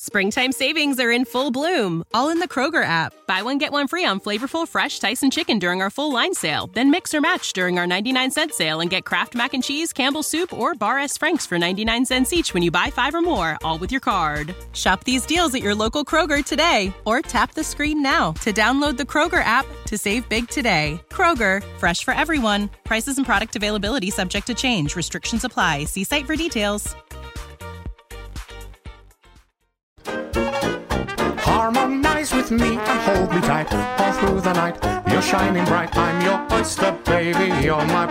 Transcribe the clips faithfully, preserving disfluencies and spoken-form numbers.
Springtime savings are in full bloom, all in the Kroger app. Buy one, get one free on flavorful, fresh Tyson chicken during our full line sale. Then mix or match during our ninety-nine cent sale and get Kraft Mac and Cheese, Campbell's Soup, or Bar S. Frank's for ninety-nine cents each when you buy five or more, all with your card. Shop these deals at your local Kroger today, or tap the screen now to download the Kroger app to save big today. Kroger, fresh for everyone. Prices and product availability subject to change. Restrictions apply. See site for details. Harmonize with me and hold me tight all through the night. You're shining bright, I'm your oyster, baby, you're my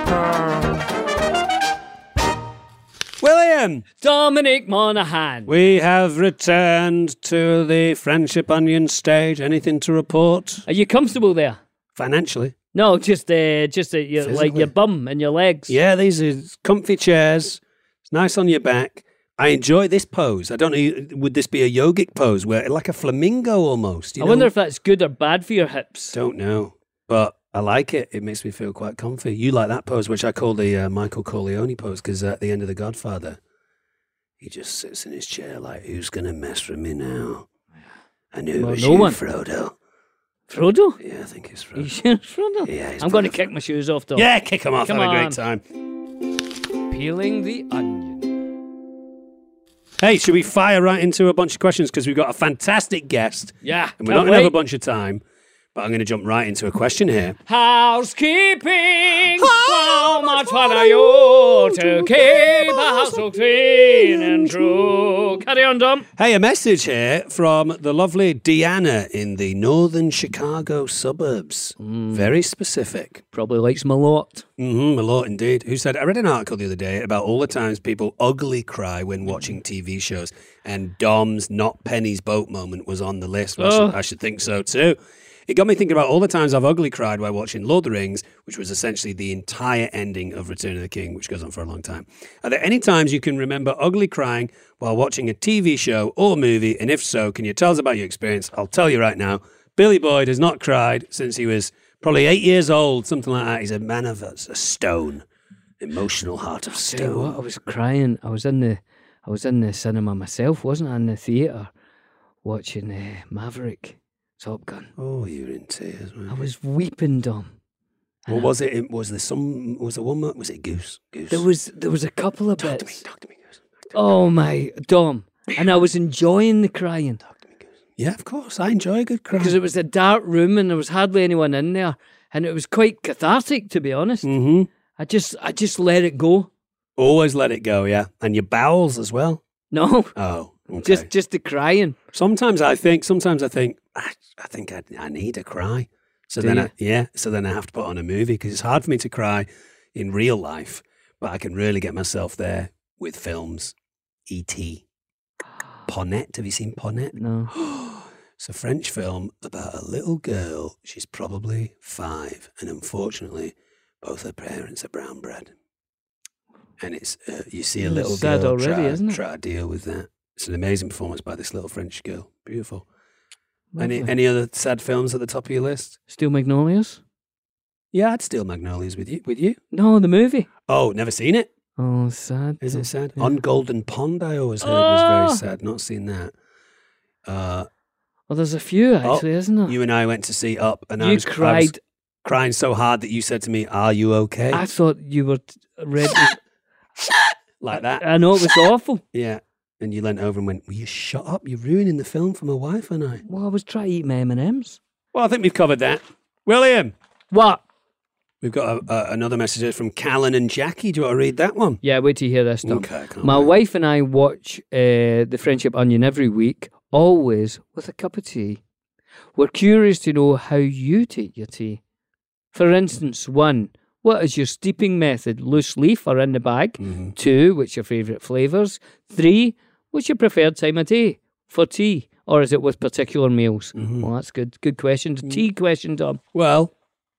pearl. William! Dominic Monaghan. We have returned to the Friendship Onion stage. Anything to report? Are you comfortable there? Financially? No, just uh, just uh, your, like your bum and your legs. Yeah, these are comfy chairs. It's nice on your back. I enjoy this pose. I don't know, would this be a yogic pose where like a flamingo almost? You I know? wonder if that's good or bad for your hips. Don't know, but I like it. It makes me feel quite comfy. You like that pose, which I call the uh, Michael Corleone pose, because at the end of The Godfather, he just sits in his chair like, who's going to mess with me now? I knew Well, it was no you, one. Frodo. Frodo? Yeah, I think it's Frodo. Are you sure it's Frodo? Yeah, he's I'm going to Frodo. kick my shoes off, though. Yeah, kick him off. Come Have on. a great time. Peeling the onion. Hey, should we fire right into a bunch of questions? Because we've got a fantastic guest. Yeah, And we're not going to have a bunch of time, but I'm going to jump right into a question here. Housekeeping. How much fun are you to keep a house so clean and true? Carry on, Dom. Hey, a message here from the lovely Deanna in the northern Chicago suburbs. Mm. Very specific. Probably likes him a lot. Mm-hmm, a lot indeed. Who said, I read an article the other day about all the times people ugly cry when watching T V shows, and Dom's Not Penny's Boat moment was on the list. Well, Oh. I, should, I should think so too. It got me thinking about all the times I've ugly cried while watching Lord of the Rings, which was essentially the entire ending of Return of the King, which goes on for a long time. Are there any times you can remember ugly crying while watching a T V show or movie? And if so, can you tell us about your experience? I'll tell you right now, Billy Boyd has not cried since he was probably eight years old, something like that. He's a man of a, a stone, emotional heart of Tell you what, I stone. was crying. I was in the, I was in the cinema myself, wasn't I? In the theatre, watching uh, Maverick, Top Gun. Oh, you're in tears, man. I was weeping, Dom. And What I- was it? Was there some? Was there one? mo- Was it Goose? Goose. There was, there was a couple of Talk to me. bits. Talk to me, Goose. Oh my, Dom, and I was enjoying the crying. Talk to me, Goose. Yeah, of course. I enjoy a good cry. Because it was a dark room and there was hardly anyone in there, and it was quite cathartic, to be honest. Mm-hmm. I just, I just let it go. Always let it go, yeah. And your bowels as well. No, Oh, okay. just, just the crying. sometimes I think. Sometimes I think. I, I think I, I need a cry. So Do then, you? I, yeah. So then I have to put on a movie because it's hard for me to cry in real life, but I can really get myself there with films. E T Ponette. Have you seen Ponette? No. It's a French film about a little girl. She's probably five, and unfortunately, both her parents are brown bread. And it's uh, you see a Mm, little sad girl already, try, isn't it? try to deal with that. It's an amazing performance by this little French girl. Beautiful. Any Lovely. any other sad films at the top of your list? Steel Magnolias? Yeah, I'd steal Magnolias with you. With you? No, the movie. Oh, never seen it. Oh, sad. Is it sad? Yeah. On Golden Pond, I always heard was very Oh! sad. Not seen that. Uh, Well, there's a few actually, isn't there? you and I went to see Up, and I You was, I was cried. crying so hard that you said to me, "Are you okay?" I thought you were t- ready. Like that. I know it was awful. Yeah. And you leant over and went, "Will you shut up? You're ruining the film for my wife and I." Well, I was trying to eat my M and M's. Well, I think we've covered that. William, What? we've got a, a, another message here from Callan and Jackie. Do you want to read that one? Yeah, wait till you hear this, Tom. Okay, I can't My wait. wife and I watch uh, The Friendship Onion every week, always with a cup of tea. We're curious to know how you take your tea. For instance, one, what is your steeping method? Loose leaf or in the bag? Mhm. Two, what's your favourite flavours? Three, what's your preferred time of day for tea? Or is it with particular meals? Mhm. Well, that's good. Good question. The tea question, Tom. Well,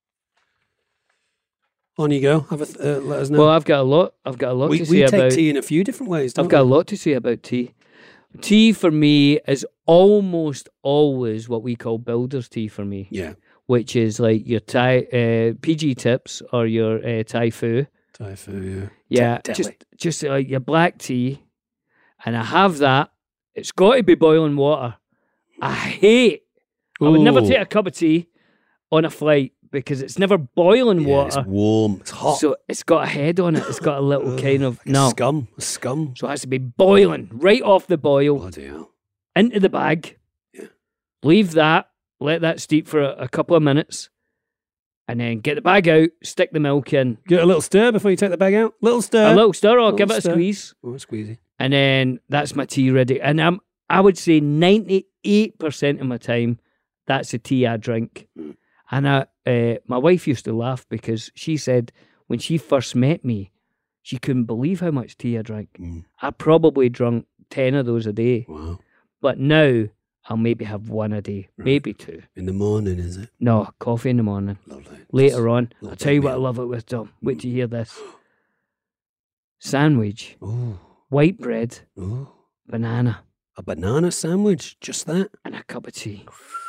on you go. Have a th- uh, let us know. Well, I've got a lot. I've got a lot we to we say take about. tea in a few different ways, don't I've got a we? lot to say about tea. Tea for me is almost always what we call builder's tea for me, Yeah. which is like your Thai uh, P G tips or your uh, Thai foo. Thai food, yeah. Yeah, Te- just telly. just like your black tea, and I have that it's got to be boiling water. I hate, I would never Ooh. take a cup of tea on a flight because it's never boiling Yeah, water. it's warm. It's hot. So it's got a head on it. It's got a little kind of, no. Scum. Scum. So it has to be boiling right off the boil Bloody hell. into the bag. Yeah. Leave that, let that steep for a, a couple of minutes, and then get the bag out, stick the milk in. Give it a little stir before you take the bag out. Little stir. A little stir, or Little give it a stir. squeeze. Oh, squeezy. And then that's my tea ready. And I'm, I would say ninety-eight percent of my time, that's the tea I drink. Mm. And I, uh, my wife used to laugh because she said when she first met me, she couldn't believe how much tea I drank. Mm. I probably drunk ten of those a day. Wow. But now I'll maybe have one a day, Right. maybe two. In the morning, is it? No, coffee in the morning. Lovely. Later on, little I'll tell you what I oatmeal. love it with, Tom. Wait till you hear this. Sandwich, Ooh. white bread, Ooh. banana, A banana sandwich? Just that? and a cup of tea.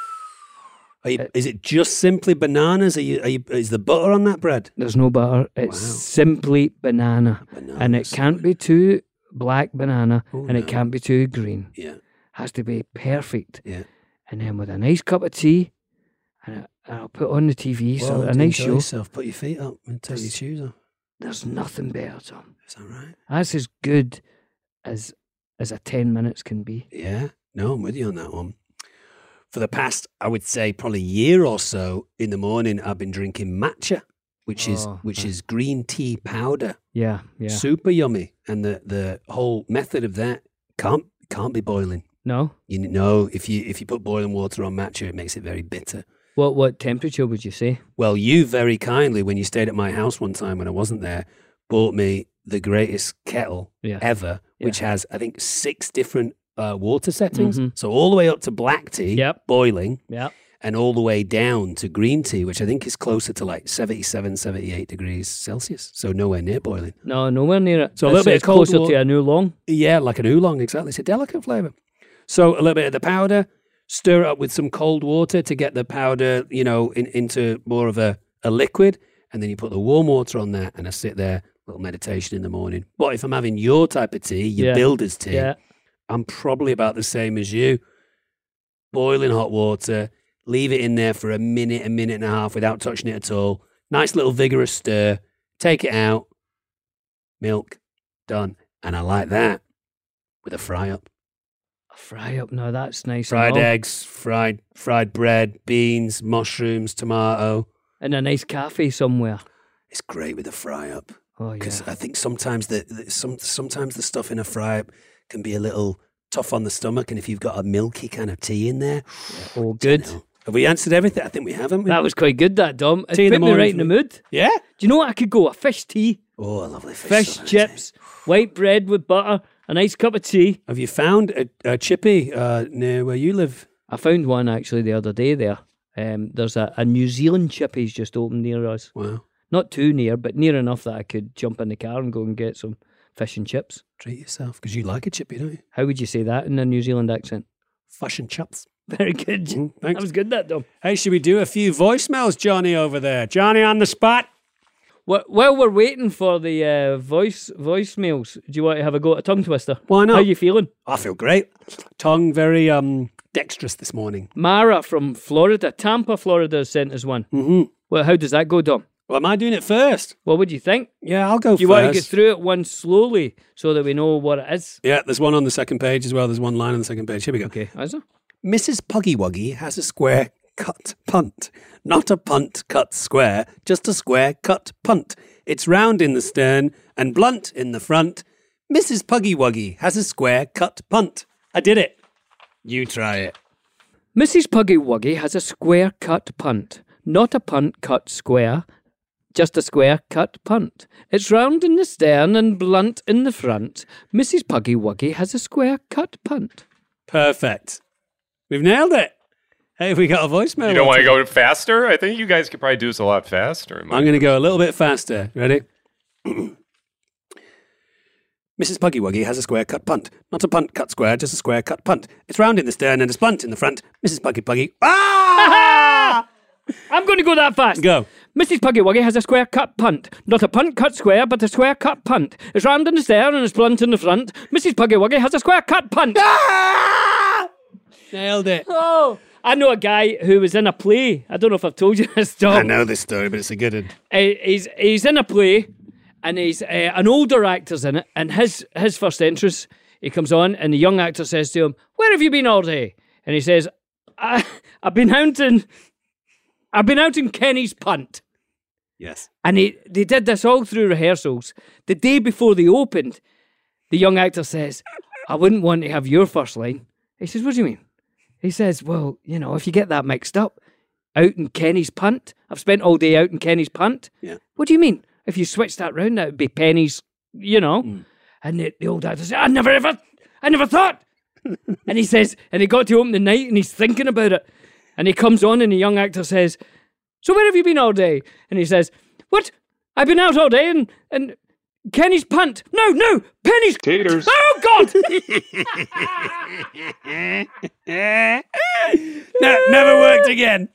Are you, Uh, is it just simply bananas? Are you, are you, is the butter on that bread? There's no butter. It's Wow. simply banana. Banana And it can't be too black banana, Oh, and it no. can't be too green. Yeah, Has to be perfect. yeah. And then with a nice cup of tea, and I- I'll put on the T V, so Well, a nice enjoy show. yourself. Put your feet up and take your shoes off. There's nothing better, Tom. Is that right? That's as good as as a ten minutes can be. Yeah. No, I'm with you on that one. For the past, I would say, probably year or so, in the morning, I've been drinking matcha, which is Oh, which right. is green tea powder. Yeah, yeah. Super yummy. And the, the whole method of that can't can't be boiling. No? You know, if you if you put boiling water on matcha, it makes it very bitter. What what temperature would you say? Well, you very kindly, when you stayed at my house one time when I wasn't there, bought me the greatest kettle Yeah. ever, Yeah. which has, I think, six different uh, water settings. Mhm. So all the way up to black tea, Yep. boiling, Yeah. and all the way down to green tea, which I think is closer to like seventy-seven, seventy-eight degrees Celsius. So nowhere near boiling. No, nowhere near it. So a little It's- bit of it's cold closer water- to a oolong. Yeah, like an oolong, exactly. It's a delicate flavour. So a little bit of the powder, stir it up with some cold water to get the powder, you know, in, into more of a, a liquid. And then you put the warm water on that, and I sit there, little meditation in the morning. But if I'm having your type of tea, your Yeah. builder's tea, Yeah. I'm probably about the same as you. Boiling hot water, leave it in there for a minute, a minute and a half without touching it at all. Nice little vigorous stir. Take it out. Milk. Done. And I like that with a fry up. A fry up. No, that's nice. and Fried all. eggs, fried fried bread, beans, mushrooms, tomato. And a nice cafe somewhere. It's great with a fry up. Oh, yeah. Because I think sometimes the, the some sometimes the stuff in a fry up can be a little tough on the stomach, and if you've got a milky kind of tea in there, Oh, good. you know. Have we answered everything? I think we haven't. We? That was quite good, that, Dom. It Tea in the put me morning right for in the me. mood. Yeah. Do you know what I could go? A fish tea, Oh, a lovely fish. fish sauce. chips, white bread with butter, a nice cup of tea. Have you found a, a chippy uh, near where you live? I found one actually the other day there. Um, there's a, a New Zealand chippies just opened near us. Wow. Not too near, but near enough that I could jump in the car and go and get some fish and chips. Treat yourself, because you like a chippy, don't you? How would you say that in a New Zealand accent? Fish and chips. Very good. Mm, That thanks. was good, that, Dom. Hey, should we do a few voicemails, Johnny, over there? Johnny on the spot. Wh- While we're waiting for the uh, voice voicemails, do you want to have a go at a tongue twister? Why not? How you feeling? I feel great. Tongue very um dexterous this morning. Mara from Florida, Tampa, Florida, has sent us one. Mm-hmm. Well, how does that go, Dom? Well, am I doing it first? What would you think? Yeah, I'll go Do you first. want to get through it one slowly so that we know what it is? Yeah, there's one on the second page as well. There's one line on the second page. Here we go. Okay, is it? Missus Puggy Wuggy has a square cut punt. Not a punt cut square, just a square cut punt. It's round in the stern and blunt in the front. Missus Puggy Wuggy has a square cut punt. I did it. You try it. Missus Puggy Wuggy has a square cut punt. Not a punt cut square, just a square cut punt. It's round in the stern and blunt in the front. Missus Puggy Wuggy has a square cut punt. Perfect. We've nailed it. Hey, we got a voicemail. You don't want to Walter. go faster? I think you guys could probably do this a lot faster. I'm going to go a little bit faster. Ready? Missus Puggy Wuggy has a square cut punt. Not a punt cut square, just a square cut punt. It's round in the stern and it's blunt in the front. Missus Puggy Puggy. Ah! I'm going to go that fast. Go. Missus Puggy Wuggy has a square cut punt. Not a punt cut square, but a square cut punt. It's round in the stare and it's blunt in the front. Missus Puggy Wuggy has a square cut punt. Ah! Nailed it. Oh, I know a guy who was in a play. I don't know if I've told you this, Tom. I know this story, but it's a good one. Uh, he's he's in a play, and he's uh, an older actor's in it. And his his first entrance, he comes on, and the young actor says to him, "Where have you been all day?" And he says, I, "I've been out in, I've been out in Kenny's punt." Yes. And he, they did this all through rehearsals. The day before they opened, the young actor says, "I wouldn't want to have your first line." He says, "What do you mean?" He says, "Well, you know, if you get that mixed up, out in Kenny's punt. I've spent all day out in Kenny's punt." Yeah. "What do you mean? If you switch that round, that would be Penny's, you know." Mm. And the, the old actor says, I never ever, I never thought. And he says, and he got to open the night and he's thinking about it. And he comes on and the young actor says, "So where have you been all day?" And he says, "What? I've been out all day and, and Kenny's punt. No, no, Penny's taters." Oh, God! no, never worked again.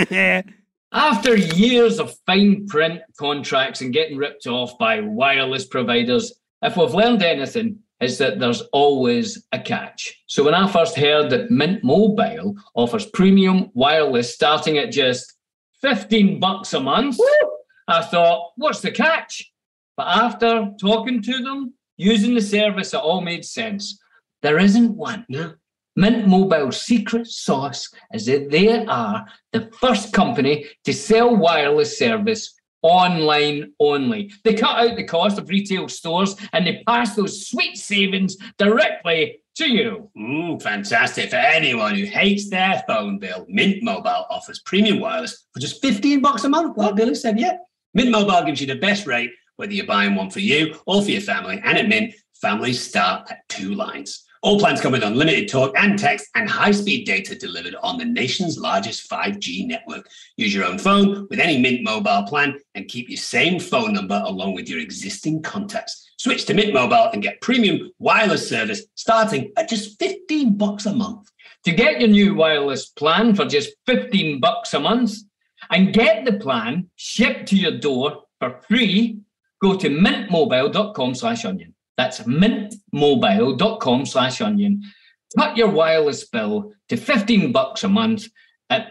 After years of fine print contracts and getting ripped off by wireless providers, if we've learned anything, is that there's always a catch. So when I first heard that Mint Mobile offers premium wireless starting at just fifteen bucks a month, I thought, what's the catch? But after talking to them, using the service, it all made sense. There isn't one. No. Mint Mobile's secret sauce is that they are the first company to sell wireless service online only. They cut out the cost of retail stores and they pass those sweet savings directly to you. Mm, fantastic. For anyone who hates their phone bill, Mint Mobile offers premium wireless for just fifteen bucks a month, like Billy said, yeah. Mint Mobile gives you the best rate, whether you're buying one for you or for your family. And at Mint, families start at two lines. All plans come with unlimited talk and text and high-speed data delivered on the nation's largest five G network. Use your own phone with any Mint Mobile plan and keep your same phone number along with your existing contacts. Switch to Mint Mobile and get premium wireless service starting at just fifteen bucks a month. To get your new wireless plan for just fifteen bucks a month and get the plan shipped to your door for free, go to mintmobile.com slash onion. That's mintmobile.com slash onion. Cut your wireless bill to fifteen bucks a month at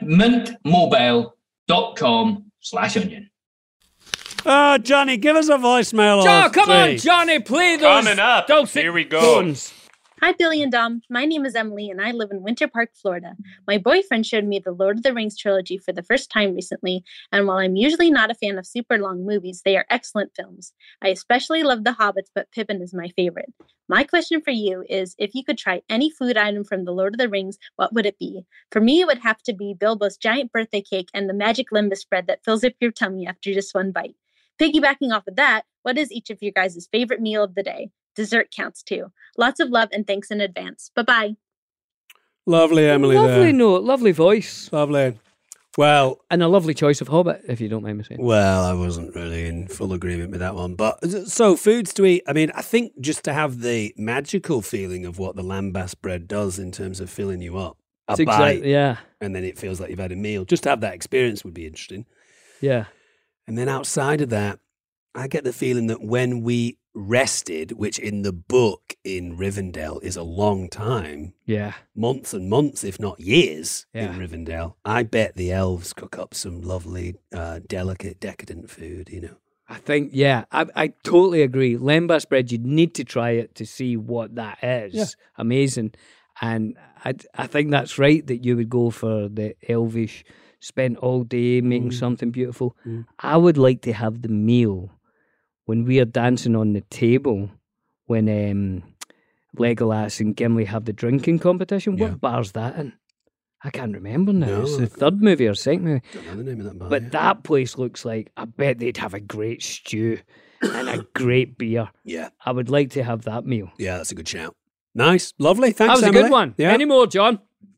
mintmobile.com slash onion. Oh, Johnny, give us a voicemail. Joe, come three. on, Johnny, play those. Coming up. Here we go. Tones. Hi, Billy and Dom. My name is Emily, and I live in Winter Park, Florida. My boyfriend showed me the Lord of the Rings trilogy for the first time recently, and while I'm usually not a fan of super long movies, they are excellent films. I especially love The Hobbits, but Pippin is my favorite. My question for you is, if you could try any food item from the Lord of the Rings, what would it be? For me, it would have to be Bilbo's giant birthday cake and the magic limbus bread that fills up your tummy after just one bite. Piggybacking off of that, what is each of your guys' favorite meal of the day? Dessert counts too. Lots of love and thanks in advance. Bye-bye. Lovely, Emily. Lovely there. note, lovely voice. Lovely. Well, and a lovely choice of Hobbit, if you don't mind me saying. Well, I wasn't really in full agreement with that one. But so, foods to eat. I mean, I think just to have the magical feeling of what the lambast bread does in terms of filling you up. A That's bite, exactly, yeah. And then it feels like you've had a meal. Just to have that experience would be interesting. Yeah. And then outside of that, I get the feeling that when we rested, which in the book in Rivendell is a long time, yeah, months and months, if not years, yeah. in Rivendell, I bet the elves cook up some lovely, uh, delicate, decadent food, you know. I think, yeah, I, I totally agree. Lambast bread, you need to try it to see what that is. Yeah. Amazing. And I, I think that's right that you would go for the elvish, spent all day making mm. something beautiful. Mm. I would like to have the meal when we are dancing on the table, when um, Legolas and Gimli have the drinking competition. Yeah. What bar's that in? I can't remember now. No, it's the third movie or second movie. Don't know the name of that bar. But yeah. that place looks like, I bet they'd have a great stew and a great beer. Yeah. I would like to have that meal. Yeah, that's a good shout. Nice. Lovely. Thanks, That was Emily. a good one. Yeah. Any more, John?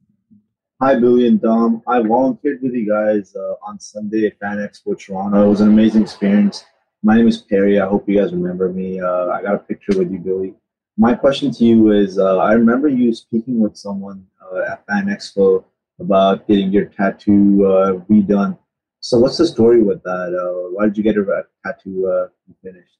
Hi, Billy and Dom. I volunteered with you guys uh, on Sunday at Fan Expo Toronto. It was an amazing experience. My name is Perry. I hope you guys remember me. Uh, I got a picture with you, Billy. My question to you is, uh, I remember you speaking with someone uh, at Fan Expo about getting your tattoo uh, redone. So what's the story with that? Uh, why did you get a tattoo uh, finished?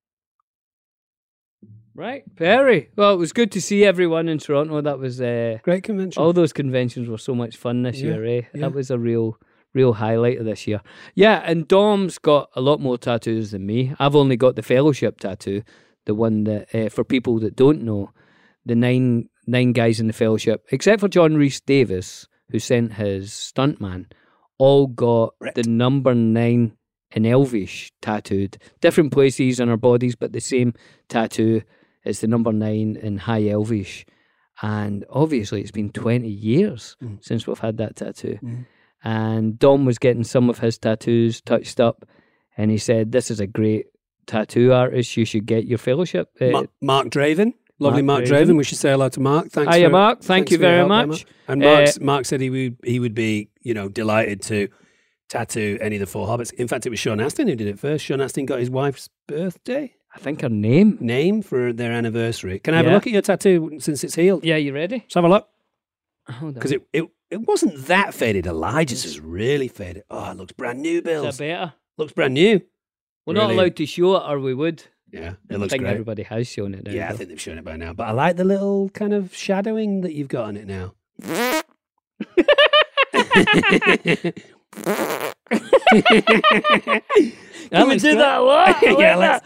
Right, Perry. Well, it was good to see everyone in Toronto. That was uh, Great convention. all those conventions were so much fun this Yeah, year, eh? yeah. That was a real, real highlight of this year. Yeah, and Dom's got a lot more tattoos than me. I've only got the fellowship tattoo, the one that, uh, for people that don't know, the nine nine guys in the fellowship, except for John Rhys Davis, who sent his stuntman, all got Right. the number nine in Elvish tattooed. Different places on our bodies, but the same tattoo as the number nine in High Elvish. And obviously it's been twenty years Mm. since we've had that tattoo. Mm. And Dom was getting some of his tattoos touched up, and he said, this is a great tattoo artist, you should get your fellowship. Uh, Ma- Mark Draven. Lovely Mark, Mark Draven. Draven. We should say hello to Mark. Thanks Hiya, for, Mark. Thank thanks you for your very help there, much. Mark. And Uh, Mark's, Mark said he would he would be, you know, delighted to tattoo any of the four hobbits. In fact, it was Sean Astin who did it first. Sean Astin got his wife's birthday I think her name. name for their anniversary. Can I have Yeah. a look at your tattoo since it's healed? Yeah, you ready? Let's have a look. Hold on. Because it, it, it wasn't that faded. Elijah's is really faded. Oh, it looks brand new, Is Bills. that better? Looks brand new. We're not Really? allowed to show it, or we would. Yeah, it I looks think great. everybody has shown it now. Yeah, I though. think they've shown it by now. But I like the little kind of shadowing that you've got on it now. I would do that a lot. I like Yeah, that.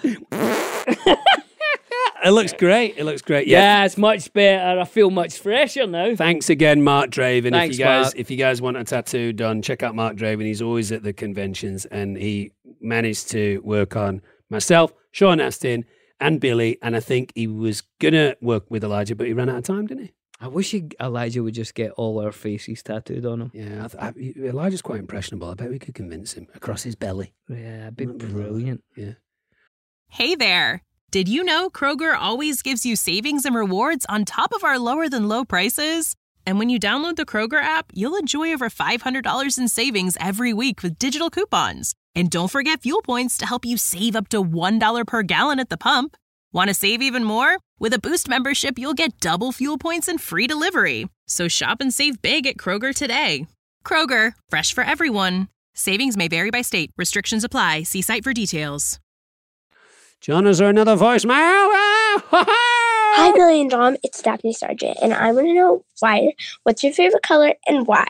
It looks great. It looks great. Yeah. Yeah. it's much better. I feel much fresher now. Thanks again, Mark Draven. Thanks, if you guys Mark. if you guys want a tattoo done, check out Mark Draven. He's always at the conventions, and he managed to work on myself, Sean Astin, and Billy. And I think he was gonna work with Elijah, but he ran out of time, didn't he? I wish he, Elijah would just get all our faces tattooed on him. Yeah, I th- I, Elijah's quite impressionable. I bet we could convince him across his belly. Yeah, it'd be That'd be lovely. brilliant. Yeah. Hey there! Did you know Kroger always gives you savings and rewards on top of our lower than low prices? And when you download the Kroger app, you'll enjoy over five hundred dollars in savings every week with digital coupons. And don't forget fuel points to help you save up to one dollar per gallon at the pump. Want to save even more? With a Boost membership, you'll get double fuel points and free delivery. So shop and save big at Kroger today. Kroger, fresh for everyone. Savings may vary by state. Restrictions apply. See site for details. John, is there another voicemail? Ah, ha, ha! Hi, Billy and Dom. It's Daphne Sargent, and I want to know why. What's your favorite color and why?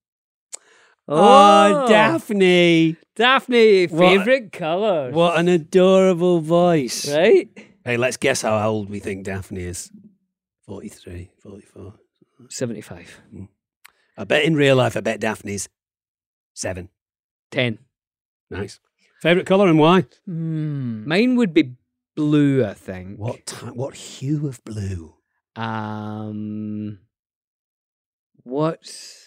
Oh, Daphne. Daphne, What- favourite colour. What an adorable voice. Right? Hey, let's guess how old we think Daphne is. forty-three, forty-four. seventy-five. I bet in real life, I bet Daphne's seven. ten. Nice. Favourite colour and why? Hmm. Mine would be blue, I think. What ti- What hue of blue? Um, what's...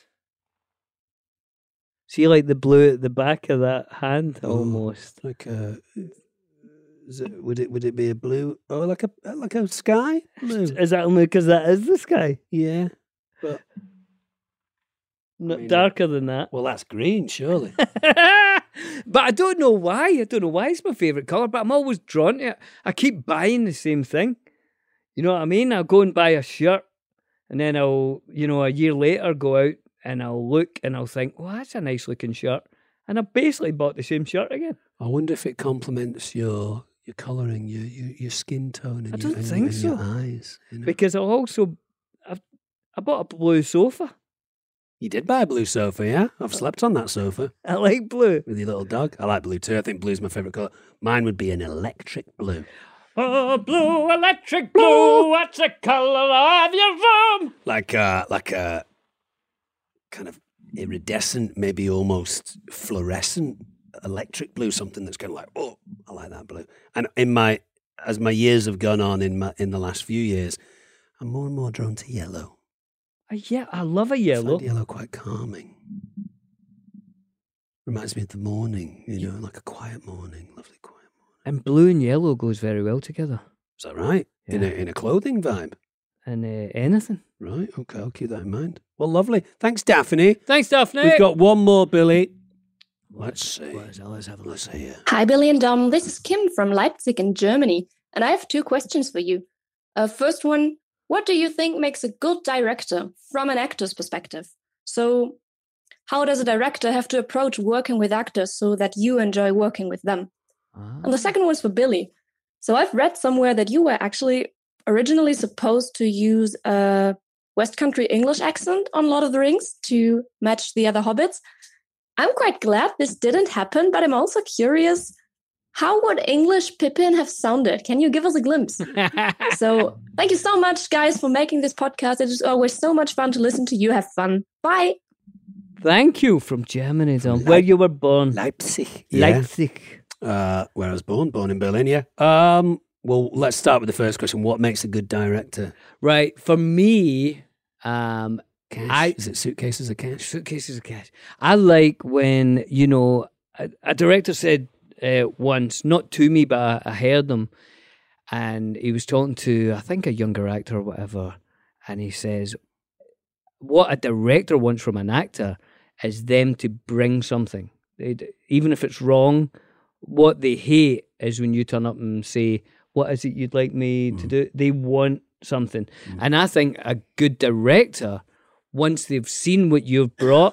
See, like the blue at the back of that hand, Oh. almost. Like a... Is it, would it would it be a blue? Oh, like a like a sky blue. Is that only because that is the sky? Yeah. But Not mean, darker than that. well, that's green, surely. But I don't know why. I don't know why it's my favourite colour, but I'm always drawn to it. I keep buying the same thing. You know what I mean? I'll go and buy a shirt, and then I'll, you know, a year later go out and I'll look and I'll think, well, that's a nice looking shirt. And I basically bought the same shirt again. I wonder if it complements your your colouring, your, your your skin tone, and I your, don't and, think and so. your eyes. You know? Because I also, I've, I bought a blue sofa. You did buy a blue sofa, yeah? I've slept on that sofa I like blue. with your little dog. I like blue too. I think blue's my favourite colour. Mine would be an electric blue. Oh, blue, electric blue, what's the colour of your room? Like a, like a kind of iridescent, maybe almost fluorescent electric blue, something that's kind of like, oh, I like that blue. And in my, as my years have gone on in my, in the last few years, I'm more and more drawn to yellow. Uh, yeah, I love a I yellow. find yellow quite calming. Reminds me of the morning, you know, like a quiet morning, lovely quiet morning. And blue and yellow goes very well together. Is that right? In a Yeah. in a clothing vibe, And uh, anything. right? Okay, I'll keep that in mind. Well, lovely. Thanks, Daphne. Thanks, Daphne. We've got one more, Billy. Let's see. Let's have a Let's see here. Hi, Billy and Dom. This is Kim from Leipzig in Germany, and I have two questions for you. Uh, first one, what do you think makes a good director from an actor's perspective? So, how does a director have to approach working with actors so that you enjoy working with them? Ah. And the second one is for Billy. So I've read somewhere that you were actually originally supposed to use a West Country English accent on Lord of the Rings to match the other hobbits. I'm quite glad this didn't happen, but I'm also curious, how would English Pippin have sounded? Can you give us a glimpse? So thank you so much, guys, for making this podcast. It is always so much fun to listen to you. Have fun. Bye. Thank you from Germany, Tom. Where you were born. Leipzig. Yeah. Leipzig. Uh, where I was born, born in Berlin, yeah. Um, well, let's start with the first question. What makes a good director? Right. For me, um, Cash? I, Is it suitcases of cash? Suitcases of cash. I like when, you know, a, a director said uh, once, not to me, but I, I heard them, and he was talking to, I think, a younger actor or whatever, and he says, what a director wants from an actor is them to bring something. They, even if it's wrong, what they hate is when you turn up and say, what is it you'd like me mm. to do? They want something. Mm. And I think a good director, once they've seen what you've brought,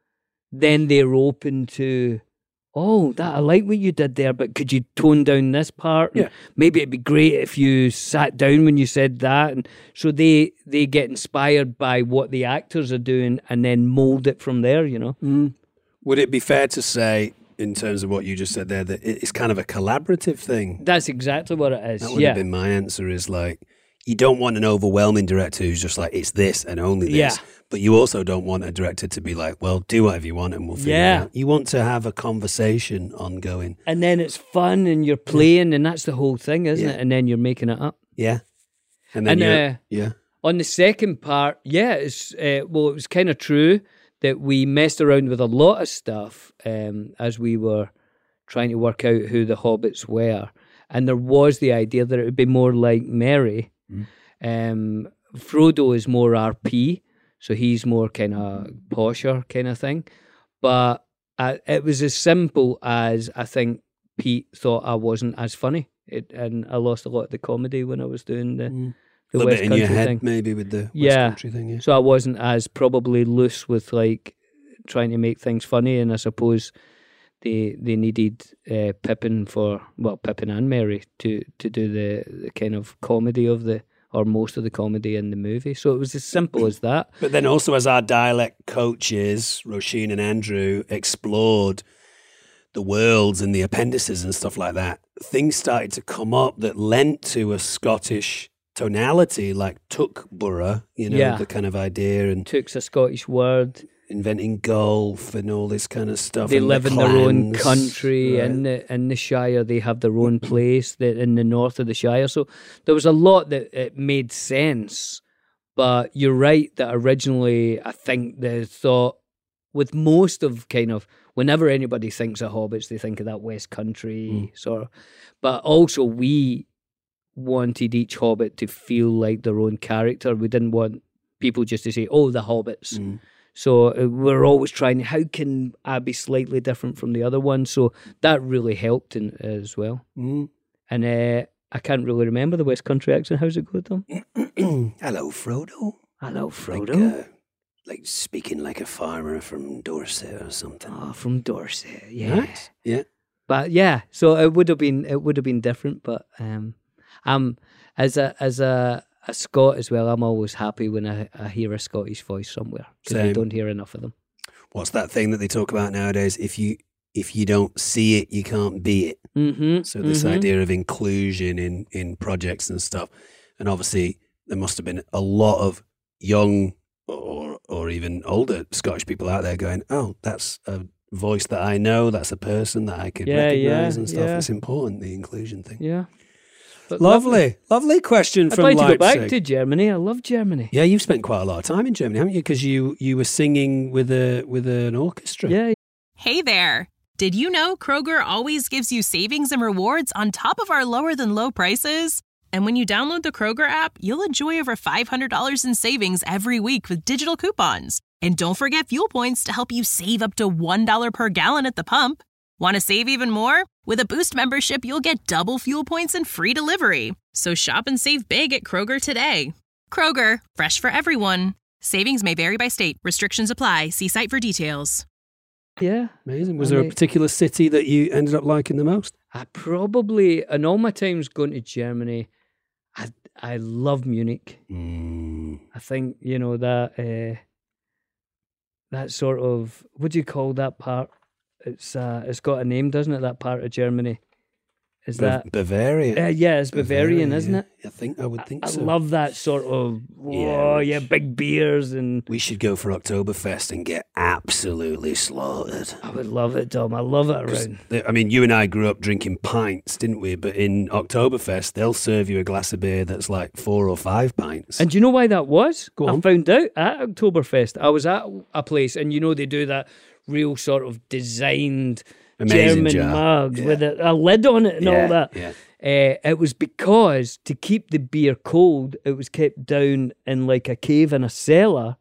then they're open to, oh, that I like what you did there, but could you tone down this part? Yeah. Maybe it'd be great if you sat down when you said that. And so they they get inspired by what the actors are doing and then mold it from there, you know? Mm. Would it be fair to say, in terms of what you just said there, that it's kind of a collaborative thing? That's exactly what it is. That would yeah. have been my answer, is like, you don't want an overwhelming director who's just like, it's this and only this. Yeah. But you also don't want a director to be like, well, do whatever you want and we'll figure Yeah. it out. You want to have a conversation ongoing. And then it's fun and you're playing, and that's the whole thing, isn't Yeah. it? And then you're making it up. Yeah. And then And, you're, uh, yeah. On the second part, yeah, it's uh, well, it was kind of true that we messed around with a lot of stuff um, as we were trying to work out who the hobbits were. And there was the idea that it would be more like Merry. Mm. Um, Frodo is more R P, so he's more kind of posher kind of thing. But uh, it was as simple as I think Pete thought I wasn't as funny. It, and I lost a lot of the comedy when I was doing the, Mm. the A little West bit in Country your head, thing. maybe, with the West Yeah. Country thing, yeah. So I wasn't as probably loose with like trying to make things funny, and I suppose they they needed uh, Pippin for well Pippin and Merry to to do the, the kind of comedy of the or most of the comedy in the movie. So it was as simple as that. But then also, as our dialect coaches, Roisin and Andrew, explored the worlds and the appendices and stuff like that, things started to come up that lent to a Scottish tonality, like Tuckborough, you know, Yeah. the kind of idea, and Took's a Scottish word. inventing golf and all this kind of stuff. They and live the in their own clans, country. right. In the in the Shire, they have their own place that in the north of the Shire. So there was a lot that it made sense. But you're right that originally, I think the thought with most of kind of whenever anybody thinks of hobbits, they think of that West Country Mm. sort of. But also, we wanted each hobbit to feel like their own character. We didn't want people just to say, "Oh, the hobbits." Mm. So uh, we're always trying, how can I be slightly different from the other one? So that really helped in, as well. Mm. And uh, I can't really remember the West Country accent. How's it go, Tom? Hello, Frodo. Hello, Like, Frodo. uh, like speaking like a farmer from Dorset or something. Oh, from Dorset. Yeah. Nice. Yeah. But yeah, so it would have been it would have been different. But um, I'm as a as a a Scot as well. I'm always happy when I, I hear a Scottish voice somewhere because I Same. don't hear enough of them. What's that thing that they talk about nowadays? If you if you don't see it, you can't be it. Mm-hmm. So this mm-hmm. idea of inclusion in in projects and stuff, and obviously there must have been a lot of young or or even older Scottish people out there going, "Oh, that's a voice that I know. That's a person that I could Yeah, recognize yeah, and stuff." yeah. It's important, the inclusion thing. Yeah. But Lovely, lovely question I'd from like to Leipzig. go back to Germany. I love Germany. Yeah, you've spent quite a lot of time in Germany, haven't you? Because you you were singing with a with an orchestra. Yeah. Hey there. Did you know Kroger always gives you savings and rewards on top of our lower than low prices? And when you download the Kroger app, you'll enjoy over five hundred dollars in savings every week with digital coupons. And don't forget fuel points to help you save up to one dollar per gallon at the pump. Want to save even more? With a Boost membership, you'll get double fuel points and free delivery. So shop and save big at Kroger today. Kroger, fresh for everyone. Savings may vary by state. Restrictions apply. See site for details. Yeah. Amazing. Was I there a mean- particular city that you ended up liking the most? I probably, in all my times going to Germany, I I love Munich. Mm. I think, you know, that uh, that sort of, what do you call that part? It's uh, it's got a name, doesn't it, that part of Germany? Is Ba- that... Bavaria? Uh, yeah, it's Bavarian, Bavaria, isn't yeah. it? I think I would think I so. love that sort of, whoa, yeah, which- big beers, and We should go for Oktoberfest and get absolutely slaughtered. I would love it, Dom. I love it 'Cause around. the- I mean, you and I grew up drinking pints, didn't we? But in Oktoberfest, they'll serve you a glass of beer that's like four or five pints. And do you know why that was? Go I on. found out at Oktoberfest. I was at a place, and you know they do that real sort of designed Amazing German jar. mug Yeah. with a, a lid on it and Yeah, all that. yeah. Uh, it was because to keep the beer cold, it was kept down in like a cave in a cellar.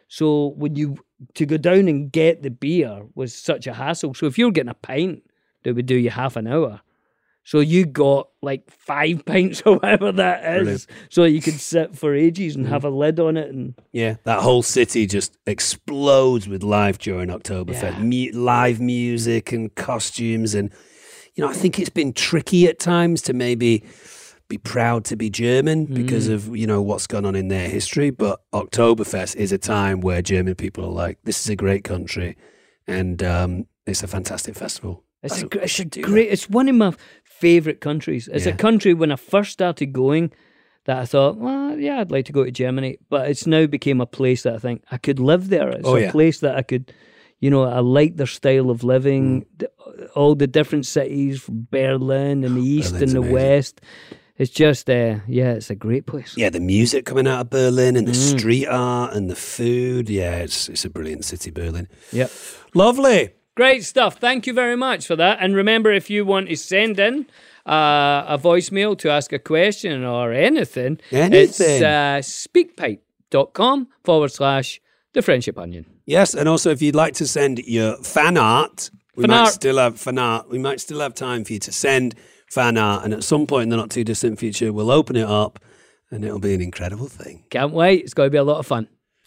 So when you to go down and get the beer was such a hassle. So if you were getting a pint, it would do you half an hour. So you got like five pints or whatever that is, Brilliant. so you could sit for ages and have a lid on it. And Yeah, that whole city just explodes with life during Oktoberfest. Yeah. Mu- live music and costumes. And, you know, I think it's been tricky at times to maybe be proud to be German because Mm. of, you know, what's gone on in their history. But Oktoberfest is a time where German people are like, this is a great country and um, it's a fantastic festival. It's That's a, what gr- we it's a should do great. that. It's one of my favorite countries. It's Yeah. a country when I first started going that I thought, well, yeah, I'd like to go to Germany, but it's now became a place that I think I could live there. It's Oh, a yeah. place that I could, you know, I like their style of living. Mm. th- All the different cities, from Berlin and the east Berlin's and the amazing. west. It's just, uh, yeah, it's a great place. Yeah, the music coming out of Berlin and the Mm. street art and the food. Yeah, it's it's a brilliant city, Berlin. Yep. Lovely. Great stuff. Thank you very much for that. And remember, if you want to send in uh, a voicemail to ask a question or anything, it's Anything. uh, speakpipe.com forward slash the Friendship Onion. Yes, and also if you'd like to send your fan art, we Fan might art. still have fan art. We might still have time for you to send fan art, and at some point in the not too distant future, we'll open it up, and it'll be an incredible thing. Can't wait. It's going to be a lot of fun.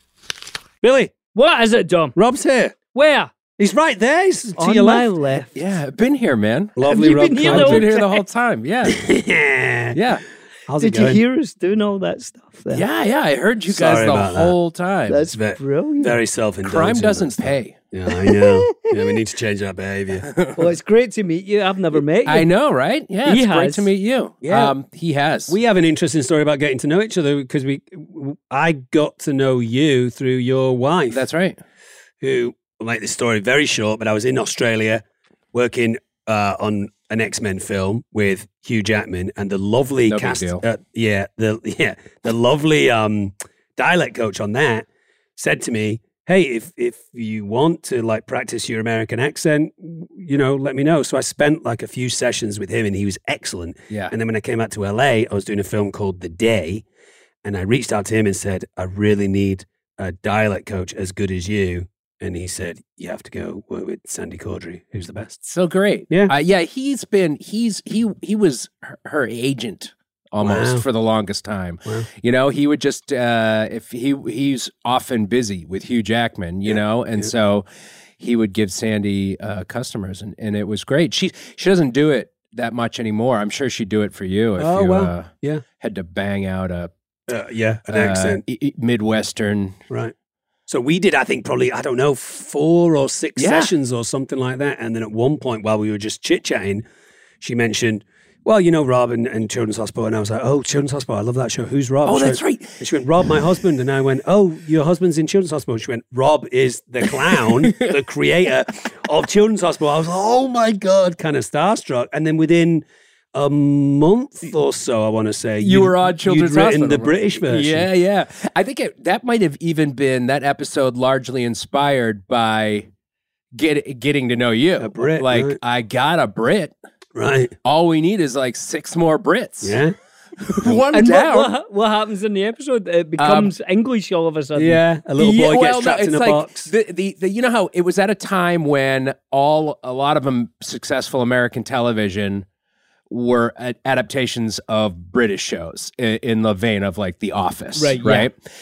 Billy, What is it, Dom? Rob's here. Where? He's right there. He's to On your my left. left. Yeah, I've been here, man. Lovely you Rob. been here I've the been whole here the time? whole time. Yeah, yeah. yeah, How's Did it you going? hear us doing all that stuff there? yeah, yeah. I heard you Sorry guys about the that. whole time. That's Ve- brilliant. Very self-indulgent. Crime doesn't that stuff. pay. Yeah, I know. Yeah, we need to change our behaviour. Well, it's great to meet you. I've never met you. I know, right? Yeah, He it's great has. to meet you. Yeah. um, he has. We have an interesting story about getting to know each other because we, I got to know you through your wife. That's right. Who, I'll make this story very short, but I was in Australia working uh, on an X-Men film with Hugh Jackman and the lovely No big cast. deal. Uh, yeah, the yeah the lovely um, dialect coach on that said to me, "Hey, if if you want to like practice your American accent, you know, let me know." So I spent like a few sessions with him, and he was excellent. Yeah. And then when I came out to L A, I was doing a film called The Day, and I reached out to him and said, "I really need a dialect coach as good as you." And he said, "You have to go work with Sandy Caudry, who's the best." So great. Yeah. Uh, yeah. He's been. He's he he was her, her agent almost Wow. for the longest time. Wow. You know, he would just uh, if he he's often busy with Hugh Jackman. You Yeah, know, and yeah. so he would give Sandy uh, customers, and, and it was great. She she doesn't do it that much anymore. I'm sure she'd do it for you if Oh, you wow. uh, Yeah. had to bang out a Uh, yeah, an uh, accent. e- e- Midwestern. Right. So we did, I think, probably, I don't know, four or six Yeah. sessions or something like that. And then at one point, while we were just chit chatting, she mentioned, "Well, you know, Rob and, and Children's Hospital." And I was like, "Oh, Children's Hospital, I love that show. Who's Rob?" Oh, She that's went- right. And she went, "Rob, my husband." And I went, "Oh, your husband's in Children's Hospital." She went, "Rob is the clown, the creator of Children's Hospital." I was like, "Oh my God," kind of starstruck. And then within a month or so, I want to say, You you'd- were on Children's you'd written Hospital. the British version. Yeah, yeah. I think it, that might have even been that episode largely inspired by get, getting to know you. A Brit, Like, right. I got a Brit. Right. All we need is like six more Brits. Yeah. One And what, down. what, ha- what happens in the episode? It becomes English all of a sudden. Yeah. A little boy Yeah, gets well, no, trapped in it's a like box. The, the, the, you know how it was at a time when all a lot of them successful American television were a- adaptations of British shows in, in the vein of like The Office, Right, yeah. Right.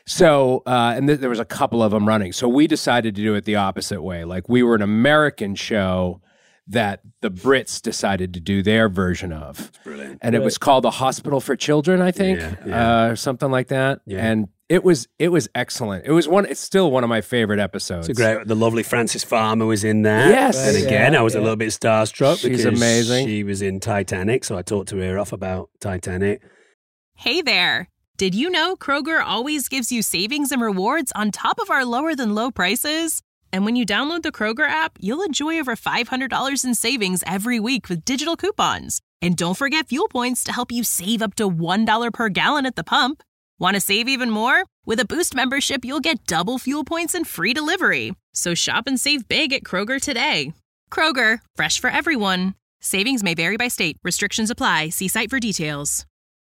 So, uh, and th- there was a couple of them running. So we decided to do it the opposite way. Like we were an American show that the Brits decided to do their version of. Brilliant. And it was called The Hospital for Children, I think, Yeah, yeah. Uh, something like that. Yeah. And it was it was excellent. It was one. It's still one of my favorite episodes. It's a great. The lovely Frances Farmer was in there. Yes. and again, Yeah, I was yeah. a little bit starstruck. She's because amazing. She was in Titanic, so I talked to her off about Titanic. Hey there. Did you know Kroger always gives you savings and rewards on top of our lower than low prices? And when you download the Kroger app, you'll enjoy over five hundred dollars in savings every week with digital coupons. And don't forget fuel points to help you save up to one dollar per gallon at the pump. Want to save even more? With a Boost membership, you'll get double fuel points and free delivery. So shop and save big at Kroger today. Kroger, fresh for everyone. Savings may vary by state. Restrictions apply. See site for details.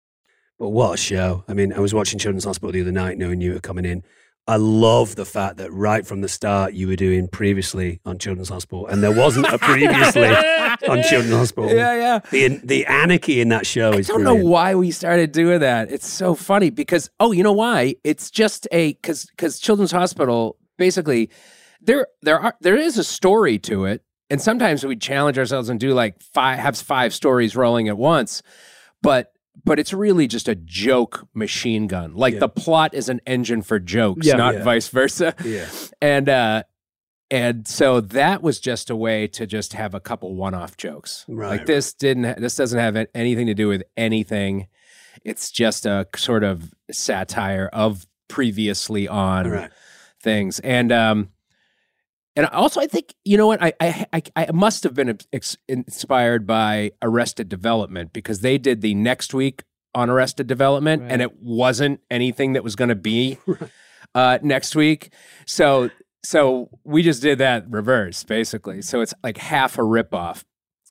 But what a show. I mean, I was watching Children's Hospital the other night knowing you were coming in. I love the fact that right from the start you were doing previously on Children's Hospital and there wasn't a previously on Children's Hospital. Yeah, yeah. The the anarchy in that show I is don't brilliant. know why we started doing that. It's so funny because, oh, you know why? It's just a, because because Children's Hospital, basically, there there are there is a story to it. And sometimes we challenge ourselves and do like five, have five stories rolling at once. But But it's really just a joke machine gun. Like Yeah. the plot is an engine for jokes, Yeah. not Yeah. vice versa. Yeah. And uh, and so that was just a way to just have a couple one-off jokes. Right, Like this didn't. This doesn't have anything to do with anything. It's just a sort of satire of previously on Right. things. And um, and also, I think, you know what? I I I, I must have been ex- inspired by Arrested Development because they did the next week on Arrested Development, Right. and it wasn't anything that was going to be uh, next week. So so we just did that reverse, basically. So it's like half a ripoff.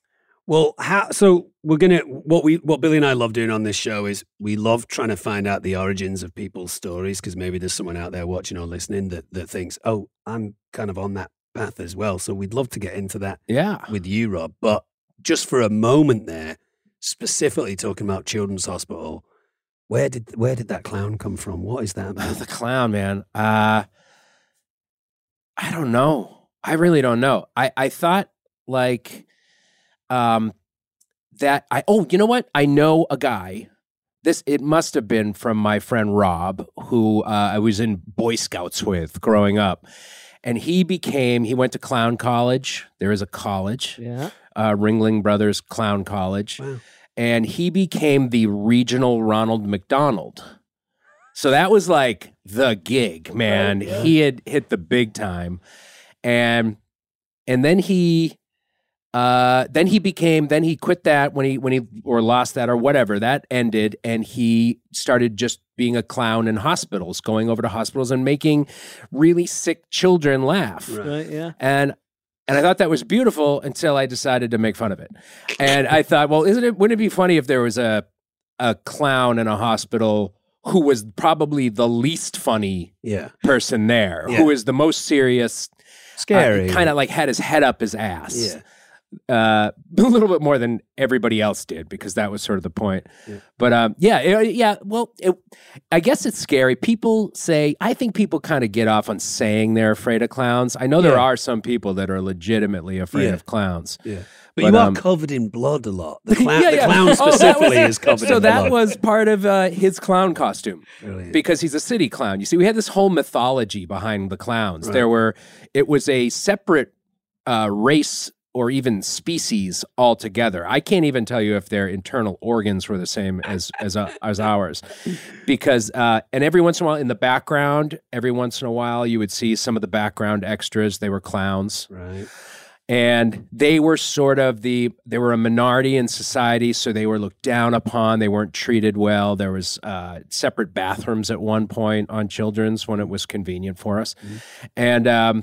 Well, how? So we're gonna what we what Billy and I love doing on this show is we love trying to find out the origins of people's stories because maybe there's someone out there watching or listening that that thinks, oh, I'm kind of on that path as well. So we'd love to get into that Yeah. with you, Rob. But just for a moment there, specifically talking about Children's Hospital, where did where did that clown come from? What is that about? The clown, man. Uh, I don't know. I really don't know. I, I thought like um, that I, oh, you know what? I know a guy. This, it must have been from my friend Rob, who uh, I was in Boy Scouts with growing up. And he became, he went to clown college. There is a college, Yeah. uh, Ringling Brothers Clown College. Wow. And he became the regional Ronald McDonald. So that was like the gig, man. Right, yeah. He had hit the big time. And and then he uh then he became then he quit that when he when he or lost that or whatever. That ended and he started just being a clown in hospitals, going over to hospitals and making really sick children laugh. Right. Right, yeah. And and I thought that was beautiful until I decided to make fun of it. And I thought, well, isn't it wouldn't it be funny if there was a a clown in a hospital who was probably the least funny Yeah. person there, Yeah. who was the most serious, Scary. kind of like had his head up his ass. Yeah. Uh, a little bit more than everybody else did because that was sort of the point. Yeah. But um, yeah, it- yeah. Well, it, I guess it's scary. People say, I think people kind of get off on saying they're afraid of clowns. I know there Yeah. are some people that are legitimately afraid Yeah. of clowns. Yeah. But, But, you are um, covered in blood a lot. The, clown, Yeah, the yeah. clown Oh, that was- specifically is covered So in that blood. was part of uh, his clown costume. Brilliant. Because he's a city clown. You see, we had this whole mythology behind the clowns. Right. There were, it was a separate uh, race or even species altogether. I can't even tell you if their internal organs were the same as as uh, as ours, because uh, and every once in a while in the background, every once in a while you would see some of the background extras. They were clowns. Right. And they were sort of the, they were a minority in society, so they were looked down upon. They weren't treated well. There was uh, separate bathrooms at one point on Children's when it was convenient for us. Mm-hmm. And um,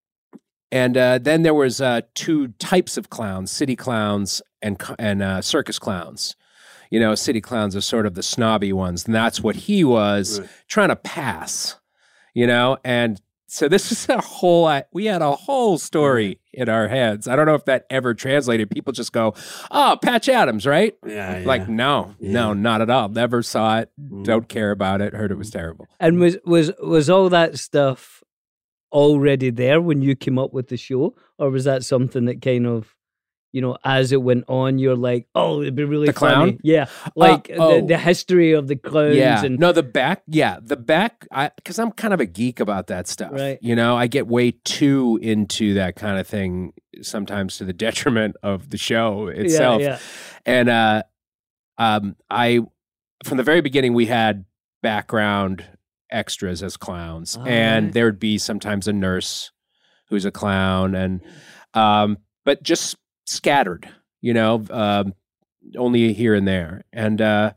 and uh, then there was uh, two types of clowns, city clowns and, co- and uh, circus clowns. You know, city clowns are sort of the snobby ones, and that's what he was Right. trying to pass, you know, and so this is a whole, uh, we had a whole story in our heads. I don't know if that ever translated. People just go, oh, Patch Adams, right? Yeah, yeah. Like, no, Yeah. no, not at all. Never saw it. Mm. Don't care about it. Heard it was terrible. And was was was all that stuff already there when you came up with the show, or was that something that kind of, you know, as it went on, you're like, oh, it'd be really The funny. clown? Yeah, like Uh, oh. the, the history of the clowns. Yeah. and No, the back, yeah, the back, I because I'm kind of a geek about that stuff. Right. You know, I get way too into that kind of thing, sometimes to the detriment of the show itself. yeah. And uh, um, I, from the very beginning, we had background extras as clowns, Oh, and right. there would be sometimes a nurse who's a clown, and um, but just scattered, you know, um, only here and there, and uh,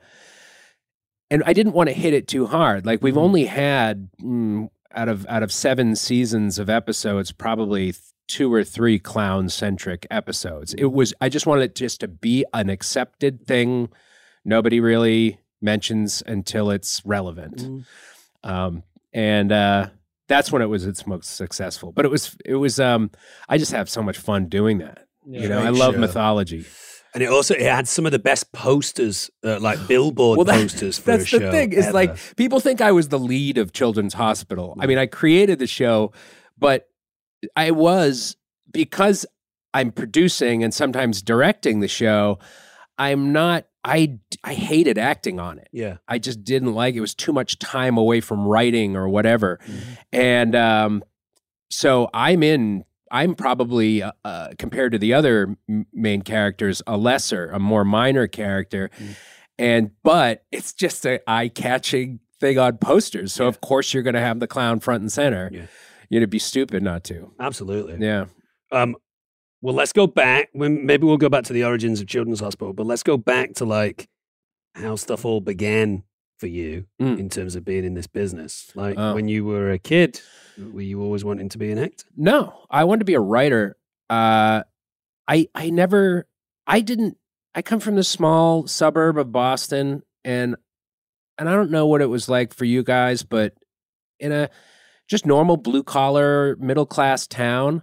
and I didn't want to hit it too hard. Like we've only had mm, out of out of seven seasons of episodes, probably two or three clown centric episodes. It was I just wanted it just to be an accepted thing. Nobody really mentions until it's relevant. Mm. Um, and uh, that's when it was its most successful. But it was, it was. Um, I just have so much fun doing that. Yeah. You know, I Great love show. mythology. And it also it had some of the best posters, uh, like billboard Well, that- posters for That's a show. the thing. Is ever. like people think I was the lead of Children's Hospital. I mean, I created the show, but I was because I'm producing and sometimes directing the show. I'm not. I I hated acting on it. yeah, I just didn't like it. It was too much time away from writing or whatever. Mm-hmm. And um, so I'm in, I'm probably, uh, uh, compared to the other m- main characters, a lesser, a more minor character. Mm. And, but it's just an eye-catching thing on posters. So Yeah. of course you're going to have the clown front and center. Yeah. You'd be stupid not to. absolutely. Yeah. Um, well, let's go back. When maybe we'll go back to the origins of Children's Hospital, but let's go back to like how stuff all began for you Mm. in terms of being in this business. Like Oh. when you were a kid, were you always wanting to be an actor? No, I wanted to be a writer. Uh, I I never, I didn't. I come from this small suburb of Boston, and and I don't know what it was like for you guys, but in a just normal blue collar middle class town,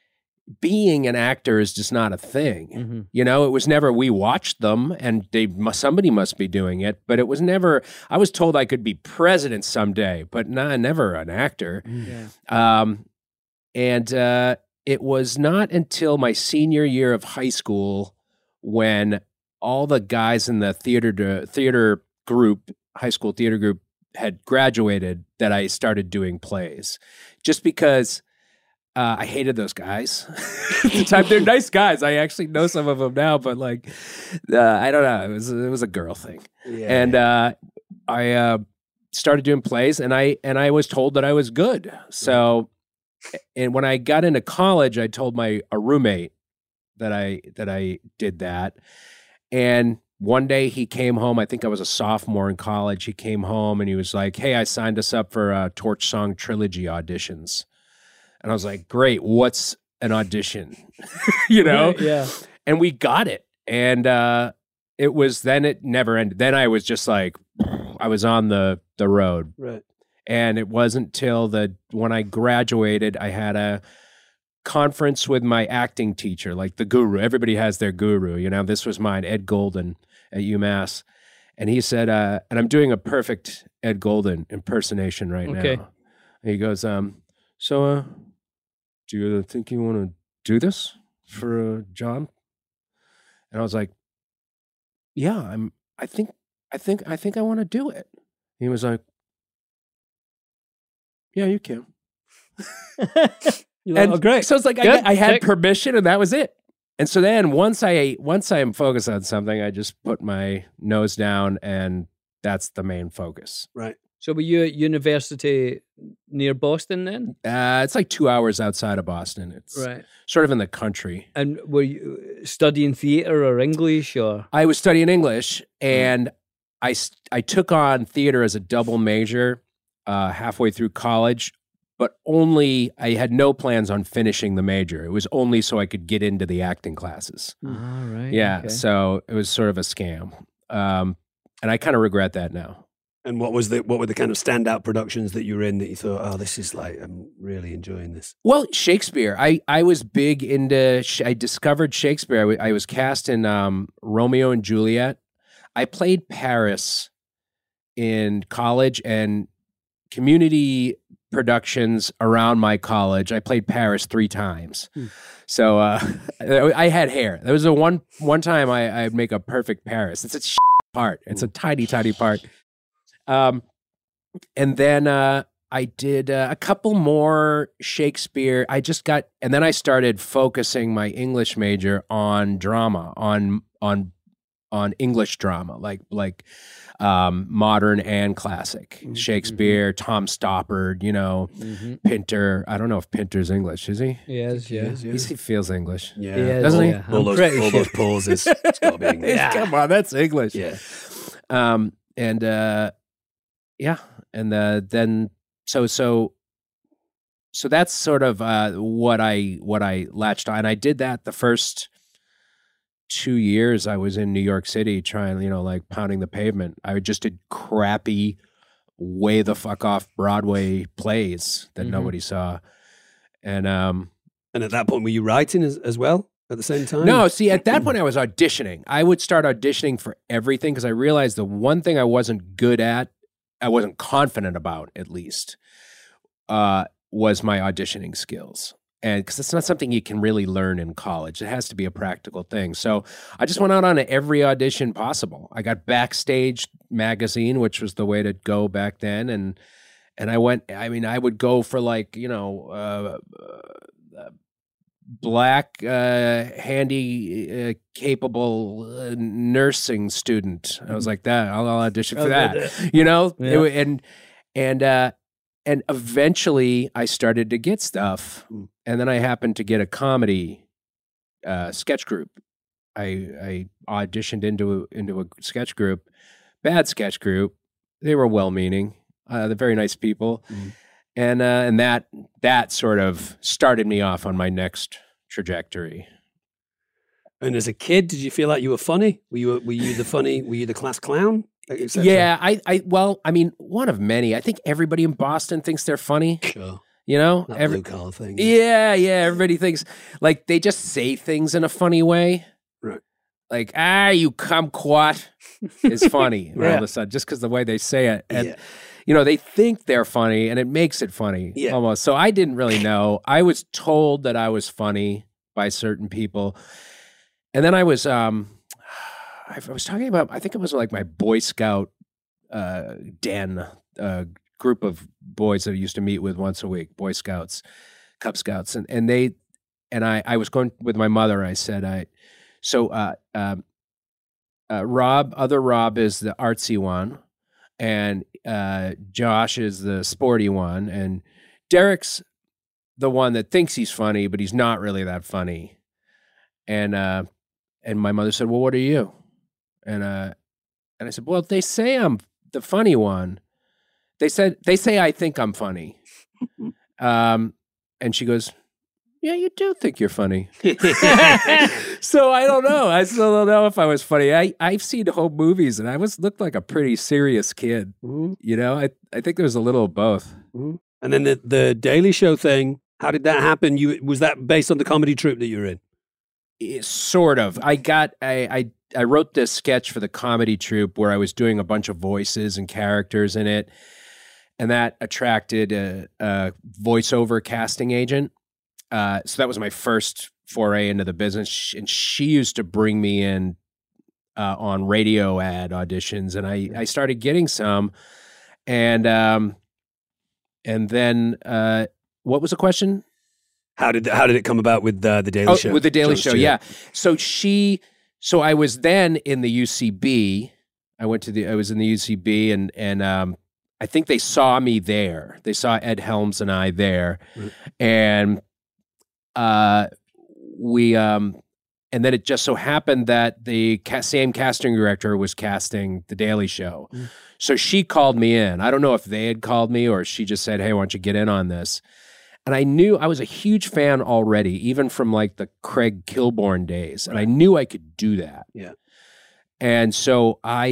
being an actor is just not a thing. Mm-hmm. You know, it was never, we watched them and they must, somebody must be doing it, but it was never, I was told I could be president someday, but nah, never an actor. Yeah. Um, and uh, it was not until my senior year of high school when all the guys in the theater theater group, high school theater group, had graduated that I started doing plays. Just because uh, I hated those guys. At the time, they're nice guys. I actually know some of them now, but like, uh, I don't know. It was it was a girl thing, Yeah. and uh, I uh, started doing plays, and I and I was told that I was good. So, and when I got into college, I told my a roommate that I that I did that, and one day he came home. I think I was a sophomore in college. He came home and he was like, "Hey, I signed us up for uh, Torch Song Trilogy auditions," and I was like, "Great, what's an audition?" you know? Right, yeah. And we got it, and uh, it was then it never ended. Then I was just like, I was on the the road. Right. And it wasn't till the when I graduated, I had a conference with my acting teacher, like the guru. Everybody has their guru, you know. This was mine, Ed Golden at UMass, and he said, uh, and I'm doing a perfect Ed Golden impersonation right Okay. now. And he goes, um, so, uh, do you think you want to do this for uh, John? And I was like, yeah, I'm. I think, I think, I think I want to do it. He was like, yeah, you can. You're like, And oh, great. so it's like I, Good. I had Tick. permission, and that was it. And so then once I once I am focused on something, I just put my nose down, and that's the main focus. Right. So were you at university near Boston then? Uh, it's like two hours outside of Boston. It's Right. sort of in the country. And were you studying theater or English or? I was studying English, and I s- I took on theater as a double major uh, halfway through college. But only, I had no plans on finishing the major. It was only so I could get into the acting classes. All right. Yeah, okay. so it was sort of a scam. Um, and I kind of regret that now. And what was the what were the kind of standout productions that you were in that you thought, oh, this is like, I'm really enjoying this? Well, Shakespeare. I, I was big into. I discovered Shakespeare. I, w- I was cast in um, Romeo and Juliet. I played Paris in college and community productions around my college. I played Paris three times. Hmm. So uh, I had hair. There was a one one time I I'd make a perfect Paris. It's a shit part. It's a tiny tiny part. Um, and then uh, I did uh, a couple more Shakespeare. I just got, and then I started focusing my English major on drama, on on on English drama, like like um, modern and classic mm-hmm. Shakespeare, Tom Stoppard, you know, mm-hmm. Pinter. I don't know if Pinter's English, is he? He is, yeah. He, is, yeah. he feels English. Yeah, he is, doesn't yeah. he? All, those, all those pauses. It's got to be English. Yeah. Come on, that's English. Yeah. Um, and uh, yeah, and uh, then so so so that's sort of uh, what I what I latched on. I did that the first two years I was in New York City trying, you know, like pounding the pavement. I just did crappy, way the fuck off Broadway plays that mm-hmm. nobody saw. And um, and at that point, were you writing as, as well at the same time? No, see, at that point I was auditioning. I would start auditioning for everything because I realized the one thing I wasn't good at, I wasn't confident about at least, uh, was my auditioning skills. And because it's not something you can really learn in college. It has to be a practical thing. So I just went out on every audition possible. I got Backstage magazine, which was the way to go back then. And and I went, I mean, I would go for like, you know, uh, uh, black, uh, handy, uh, capable uh, nursing student. I was like, that, I'll, I'll audition for that. You know? Yeah. It, and, and, uh, and eventually I started to get stuff. And then I happened to get a comedy uh, sketch group. I, I auditioned into a, into a sketch group, bad sketch group. They were well-meaning. Uh, they're very nice people. Mm. And uh, and that that sort of started me off on my next trajectory. And as a kid, did you feel like you were funny? Were you were you the funny? Were you the class clown? Yeah, I, I well, I mean, one of many. I think everybody in Boston thinks they're funny. Sure. You know, that every blue collar thing. Yeah, yeah. Everybody thinks like they just say things in a funny way. Right. Like, ah, you kumquat is funny Right. all of a sudden, just because the way they say it. And Yeah. you know, they think they're funny and it makes it funny Yeah. almost. So I didn't really know. I was told that I was funny by certain people. And then I was um I was talking about, I think it was like my Boy Scout uh den, uh group of boys that I used to meet with once a week, Boy Scouts, Cub Scouts. And and they and I I was going with my mother, I said, I so uh um uh, Rob, other Rob is the artsy one. And uh, Josh is the sporty one, and Derek's the one that thinks he's funny, but he's not really that funny. And uh, and my mother said, "Well, what are you?" And uh, and I said, "Well, they say I'm the funny one. They said they say I think I'm funny." um, and she goes, "Yeah, you do think you're funny." So I don't know. I still don't know if I was funny. I, I've seen home movies and I was looked like a pretty serious kid. Mm-hmm. You know, I I think there was a little of both. Mm-hmm. And then the, the Daily Show thing, how did that happen? You Was that based on the comedy troupe that you were in? It, sort of. I got, I, I, I wrote this sketch for the comedy troupe where I was doing a bunch of voices and characters in it. And that attracted a, a voiceover casting agent. Uh, so that was my first foray into the business, and she used to bring me in uh, on radio ad auditions, and I, I started getting some, and um, and then uh, what was the question? How did how did it come about with uh, the Daily oh, Show? With the Daily Jon Show, Stewart. yeah. So she, so I was then in the U C B. I went to the, I was in the U C B, and and um, I think they saw me there. They saw Ed Helms and I there, right. and. Uh, we um, and then it just so happened that the ca- same casting director was casting The Daily Show, mm. so she called me in. I don't know if they had called me or she just said, "Hey, why don't you get in on this?" And I knew I was a huge fan already, even from like the Craig Kilborn days, right. and I knew I could do that. Yeah, and so I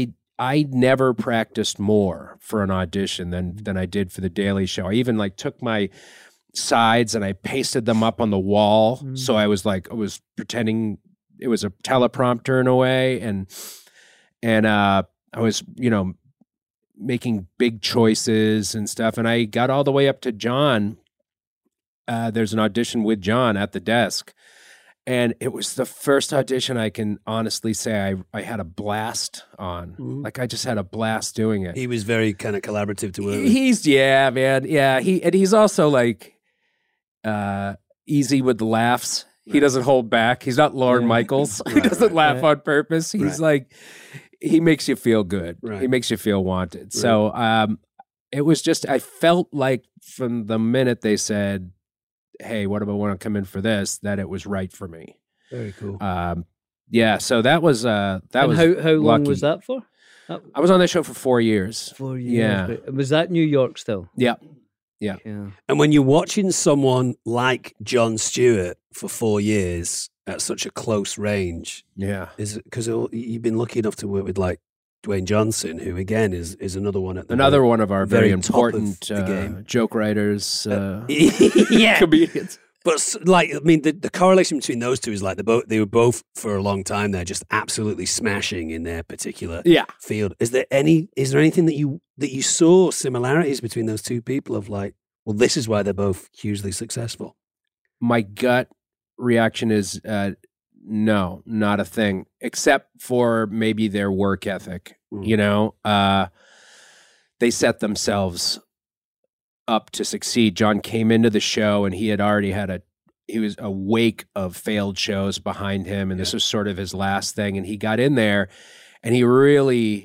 I never practiced more for an audition than than I did for the Daily Show. I even like took my sides and I pasted them up on the wall. Mm. So I was like, I was pretending it was a teleprompter in a way. And, and, uh, I was, you know, making big choices and stuff. And I got all the way up to John. Uh, there's an audition with John at the desk. And it was the first audition I can honestly say I, I had a blast on. Mm. Like I just had a blast doing it. He was very kind of collaborative to work with. He's, yeah, man. Yeah. He, and he's also like, uh, easy with the laughs. Right. He doesn't hold back. He's not Lorne yeah. Michaels. Right, he doesn't right, laugh right. on purpose. He's right. like, he makes you feel good. Right. He makes you feel wanted. Right. So, um, it was just, I felt like from the minute they said, hey, what about want to come in for this, that it was right for me. Very cool. Um, yeah. So that was, uh, that and was, how, how long lucky. was that for? That... I was on that show for four years. Four years. Yeah. Was that New York still? Yeah. Yeah. yeah. And when you're watching someone like Jon Stewart for four years at such a close range, yeah, is because you've been lucky enough to work with like Dwayne Johnson, who again is is another one at the another very, one of our very, very important of uh, joke writers, uh, yeah, comedians. But like, I mean, the, the correlation between those two is like they both they were both for a long time there just absolutely smashing in their particular yeah. field. Is there any is there anything that you that you saw similarities between those two people of like, well, this is why they're both hugely successful? My gut reaction is uh, no, not a thing, except for maybe their work ethic. Mm. You know, uh, they set themselves up to succeed. John came into the show and he had already had a he was a wake of failed shows behind him, and yeah. this was sort of his last thing. And he got in there, and he really,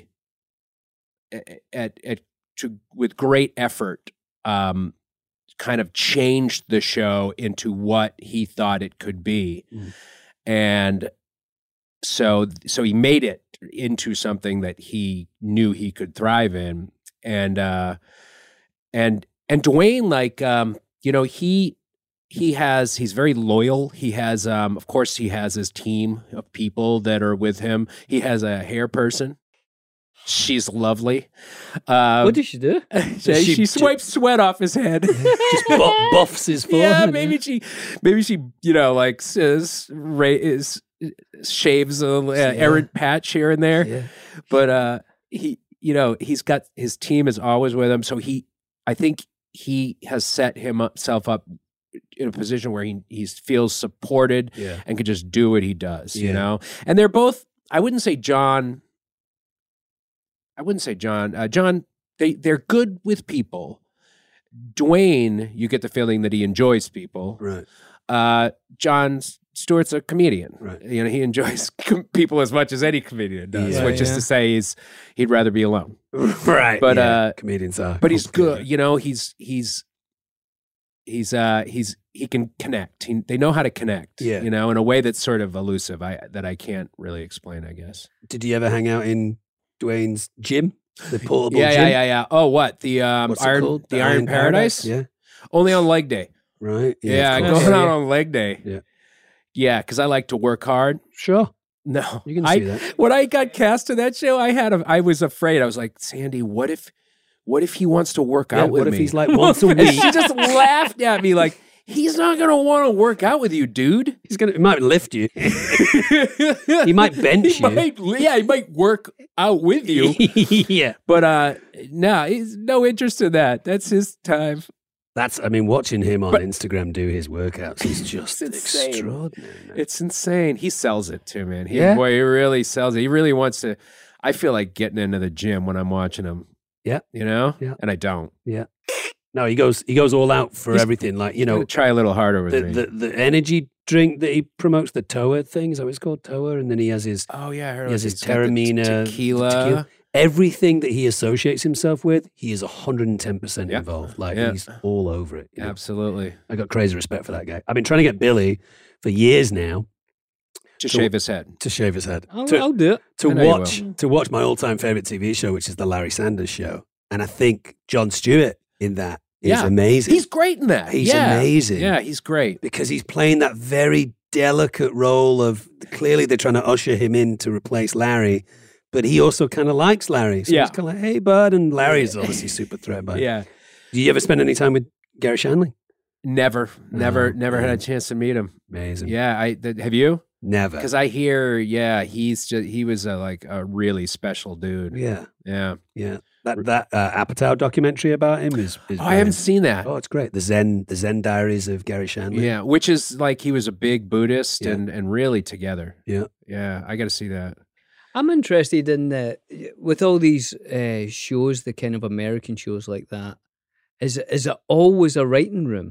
at at to, with great effort, um, kind of changed the show into what he thought it could be, mm. and so so he made it into something that he knew he could thrive in, and uh, and. And Dwayne, like, um, you know, he he has, he's very loyal. He has, um, of course, he has his team of people that are with him. He has a hair person. She's lovely. Um, what does she do? she, she, she swipes sweat off his head. Just bu- buffs his forehead. Yeah, maybe she, maybe she, you know, like says, is, shaves a uh, yeah. errant patch here and there. Yeah. But uh, he, you know, he's got, his team is always with him. So he, I think, he has set himself up in a position where he he feels supported yeah. and can just do what he does, yeah. you know? And they're both, I wouldn't say John, I wouldn't say John, uh, John, they, they're good with people. Dwayne, you get the feeling that he enjoys people. Right. Uh, Jon Stewart's a comedian. Right. You know, he enjoys com- people as much as any comedian does, yeah, which yeah. is to say he's, he'd rather be alone. Right. But, yeah. uh, comedians are. But he's good. You know, he's, he's, he's, uh, he's, he can connect. He, they know how to connect, yeah. you know, in a way that's sort of elusive, I, that I can't really explain, I guess. Did you ever hang out in Dwayne's gym? The portable yeah, gym? Yeah, yeah, yeah. Oh, what? The, um, What's Iron, it called? the, the Iron, Iron Paradise? Paradise? Yeah. Only on leg day. Right. Yeah, yeah going yeah, out yeah. on leg day. Yeah. Yeah, because I like to work hard. Sure. No, you can I, see that. When I got cast to that show, I had a, I was afraid. I was like, Sandy, what if, what if he wants to work Yeah, out with what me? if he's like once a And week? she just laughed at me like, he's not going to want to work out with you, dude. He's gonna, he might lift you. He might bench he you. Might, yeah, he might work out with you. Yeah. But uh, no, he's no interest in that. That's his time. That's, I mean, watching him on But- Instagram do his workouts is just It's insane. extraordinary. Man. It's insane. He sells it too, man. He, Yeah? boy, he really sells it. He really wants to. I feel like getting into the gym when I'm watching him. Yeah. You know? Yeah. And I don't. Yeah. No, he goes he goes all out for He's- everything. Like, you You know, know, try a little harder with the, me. the the energy drink that he promotes, the Toa thing, is that what it's called? Toa? And then he has his oh yeah, I heard he has it. his It's got the Terramina tequila. tequila. Everything that he associates himself with, he is one hundred ten percent Yeah. involved. Like Yeah. he's all over it. you know? Absolutely. I got crazy respect for that guy. I've been trying to get Billy for years now To To- shave his head. to shave his head. I'll, to, I'll do it. to I know you watch to watch my all time favorite T V show, which is the Larry Sanders Show, and I think Jon Stewart in that is Yeah. amazing. He's great in that. He's Yeah. amazing. Yeah, he's great. because he's playing that very delicate role of clearly they're trying to usher him in to replace Larry, but he also kind of likes Larry. So Yeah. he's kind of like, hey, bud. And Larry's obviously super threat, bud. Yeah. Do you ever spend any time with Gary Shandling? Never, never, Oh, never had a man. chance to meet him. Amazing. Yeah, I th- have you? Never. Because I hear, yeah, he's just he was a, like a really special dude. Yeah. Yeah. Yeah. That that uh, Apatow documentary about him is. is Oh, I haven't brilliant. seen that. Oh, it's great. The Zen, the Zen Diaries of Gary Shandling. Yeah, which is like he was a big Buddhist Yeah. and and really together. Yeah. Yeah, I got to see that. I'm interested in the with all these uh, shows, the kind of American shows like that. Is is it always a writing room?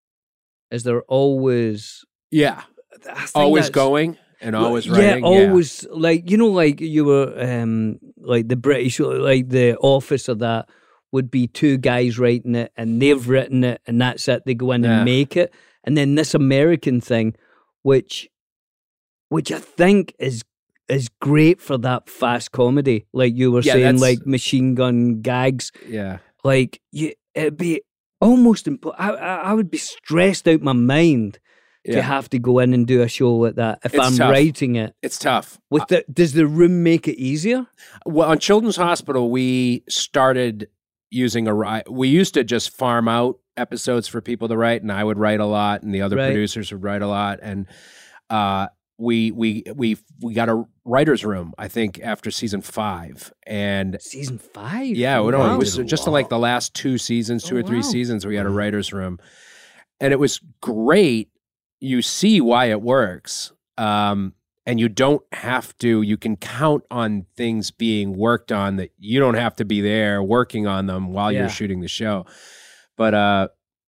Is there always Yeah, I think always that's- going and Well, always yeah, writing. always like you know, like you were um like the British, like the Office or that would be two guys writing it, and they've written it, and that's it. They go in Yeah. and make it, and then this American thing, which, which I think is is great for that fast comedy, like you were Yeah, saying, that's- like machine gun gags. Yeah, Like you, it'd be almost impo- I, I I would be stressed out my mind to yeah. have to go in and do a show like that if It's I'm tough. writing it. It's tough. With the, does the room make it easier? Well, on Children's Hospital, we started using a ri- we used to just farm out episodes for people to write, and I would write a lot, and the other Right. producers would write a lot, and uh, we we we we got a writers' room, I think, after season five, and Season five? yeah, we don't. Wow. It was just like the last two seasons, two Oh, or three wow. seasons, we had a writers' room, and it was great. You see why it works, um, and you don't have to. You can count on things being worked on that you don't have to be there working on them while Yeah. you're shooting the show. But uh,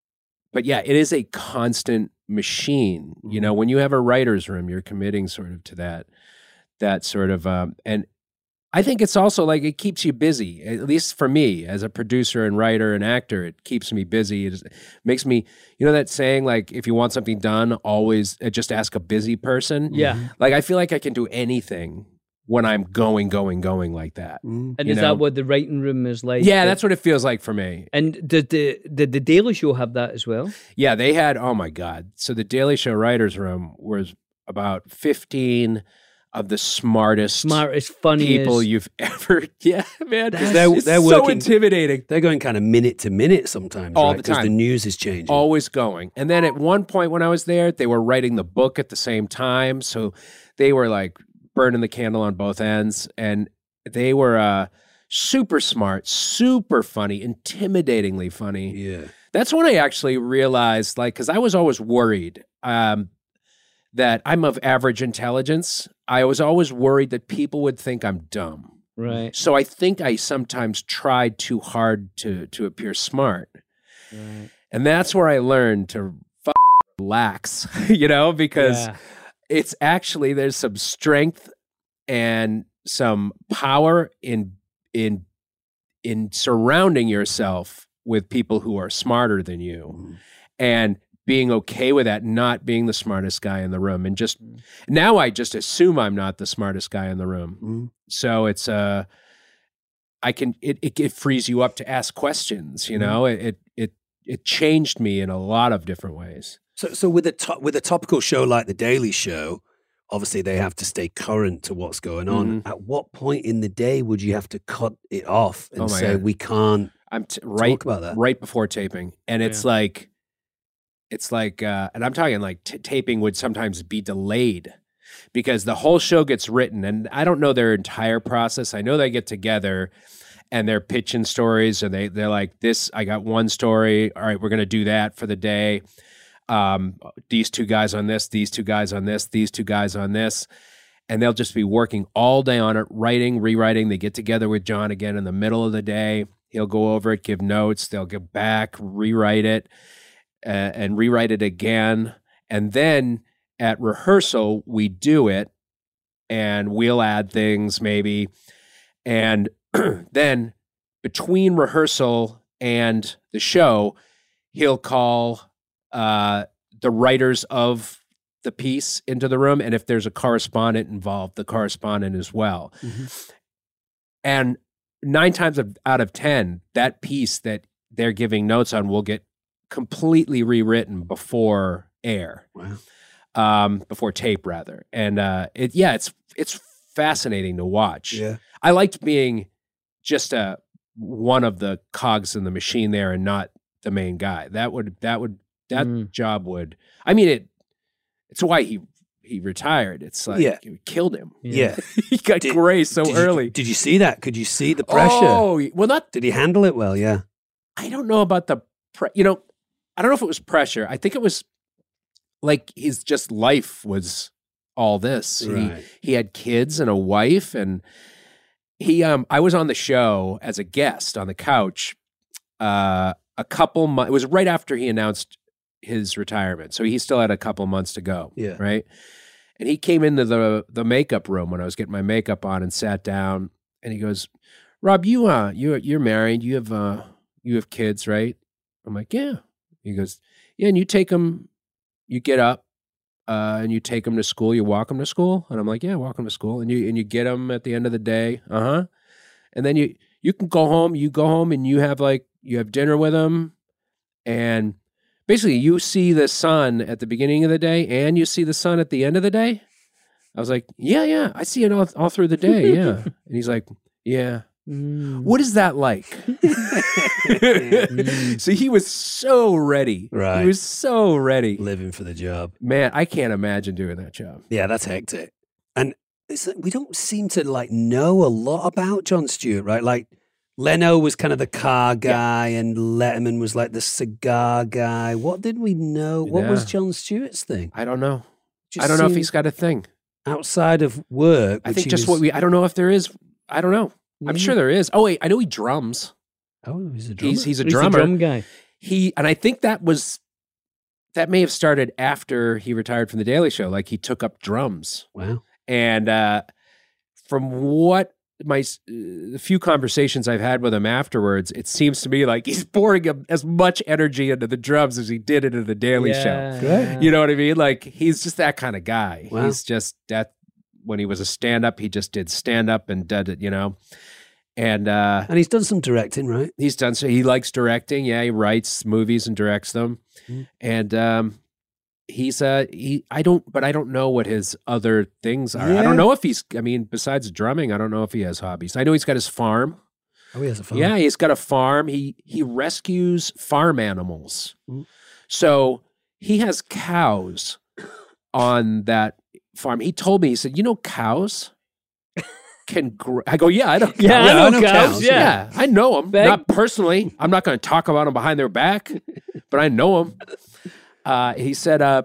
but yeah, it is a constant machine. You know, when you have a writers' room, you're committing sort of to that that sort of um, and. I think it's also like it keeps you busy, at least for me as a producer and writer and actor. It keeps me busy. It just makes me, you know, that saying, like, if you want something done, always uh, just ask a busy person. Yeah. Like, I feel like I can do anything when I'm going, going, going like that. And You is know? that what the writing room is like? Yeah, That- that's what it feels like for me. And did the did the Daily Show have that as well? Yeah, they had, oh my God. So the Daily Show Writers Room was about fifteen of the smartest, Smartest, funniest people you've ever, yeah, man. Because they're, It's they're so working, intimidating. They're going kind of minute to minute sometimes, All right? the 'Cause time. the news is changing. Always going. And then at one point when I was there, they were writing the book at the same time. So they were like burning the candle on both ends. And they were uh, super smart, super funny, intimidatingly funny. Yeah. That's when I actually realized, like, because I was always worried um, that I'm of average intelligence. I was always worried that people would think I'm dumb. Right. So I think I sometimes tried too hard to to appear smart. Right. And that's where I learned to f- relax, you know, because Yeah. it's actually there's some strength and some power in in in surrounding yourself with people who are smarter than you and being okay with that, not being the smartest guy in the room. And just now I just assume I'm not the smartest guy in the room. Mm. So it's uh I can it, it it frees you up to ask questions, you know. It it it it changed me in a lot of different ways. So, so with a to- with a topical show like The Daily Show, obviously they have to stay current to what's going on. Mhm. At what point in the day would you have to cut it off and Oh my say God. we can't I'm t- right talk about that? right before taping, and it's Yeah. like, it's like, uh, and I'm talking like t- taping would sometimes be delayed because the whole show gets written, and I don't know their entire process. I know they get together and they're pitching stories, and they they're like, this, I got one story. All right, we're gonna do that for the day. Um, these two guys on this, these two guys on this, these two guys on this. And they'll just be working all day on it, writing, rewriting. They get together with John again in the middle of the day. He'll go over it, give notes. They'll get back, rewrite it, uh, and rewrite it again. And then at rehearsal, we do it, and we'll add things maybe. And then between rehearsal and the show, he'll call uh, the writers of the piece into the room, and if there's a correspondent involved, the correspondent as well. And nine times of, out of ten, that piece that they're giving notes on will get completely rewritten before air, Wow. um, before tape rather. And uh, it, yeah, it's it's fascinating to watch. Yeah. I liked being just a one of the cogs in the machine there and not the main guy. That would that would that Mm. job would. I mean it. It's why he he retired. It's like Yeah. it killed him. Yeah. he got Did- gray so did you- early. did you see that? Could you see the pressure? Oh well, not. Did he handle it well? Yeah. I don't know about the. Pre- you know, I don't know if it was pressure. I think it was like his just life was all this. Right. He he had kids and a wife, and he um. I was on the show as a guest on the couch. Uh, a couple months. It was right after he announced his retirement, so he still had a couple months to go. Yeah. Right. And he came into the the makeup room when I was getting my makeup on and sat down, and he goes, "Rob, you uh, you you're married. You have uh, you have kids, right?" I'm like, "Yeah." He goes, "Yeah, and you take them, you get up, uh, and you take them to school. You walk them to school." And I'm like, "Yeah, walk them to school." And you and you get them at the end of the day, uh huh. And then you you can go home. You go home and you have like you have dinner with them, and basically you see the sun at the beginning of the day and you see the sun at the end of the day. I was like, "Yeah, yeah, I see it all all through the day." Yeah, and he's like, "Yeah." Mm. What is that like? So he was so ready. Right. He was so ready. Living for the job. Man, I can't imagine doing that job. Yeah, that's hectic. And it's, we don't seem to like know a lot about Jon Stewart, right? Like Leno was kind of the car guy, yeah. and Letterman was like the cigar guy. What did we know? What Yeah. was Jon Stewart's thing? I don't know. Just I don't know if seemed he's got a thing. outside of work. I which think he just was- what we, I don't know if there is. I don't know. I'm Yeah. sure there is. Oh, wait, I know he drums. Oh, he's a drummer. He's, he's a He's the drummer. drum guy. He, and I think that was, that may have started after he retired from The Daily Show. Like he took up drums. Wow. And uh, from what my uh, the few conversations I've had with him afterwards, it seems to me like he's pouring a, as much energy into the drums as he did into The Daily Yeah. Show. Great. You know what I mean? Like he's just that kind of guy. Wow. He's just that. When he was a stand-up, he just did stand-up and did it, you know. And uh, And he's done some directing, right? he's done so. He likes directing. Yeah, he writes movies and directs them. Mm. And um, he's uh he. I don't, but I don't know what his other things are. I Yeah. don't know if he's. I mean, besides drumming, I don't know if he has hobbies. I know he's got his farm. Oh, he has a farm. Yeah, he's got a farm. He he rescues farm animals. Mm. So he has cows on that farm. He told me, he said, "You know, cows can grow." I go, "Yeah, I know. Yeah, cows. I know cows, yeah. I know them. Beg- Not personally. I'm not going to talk about them behind their back, but I know them." Uh, he said, uh,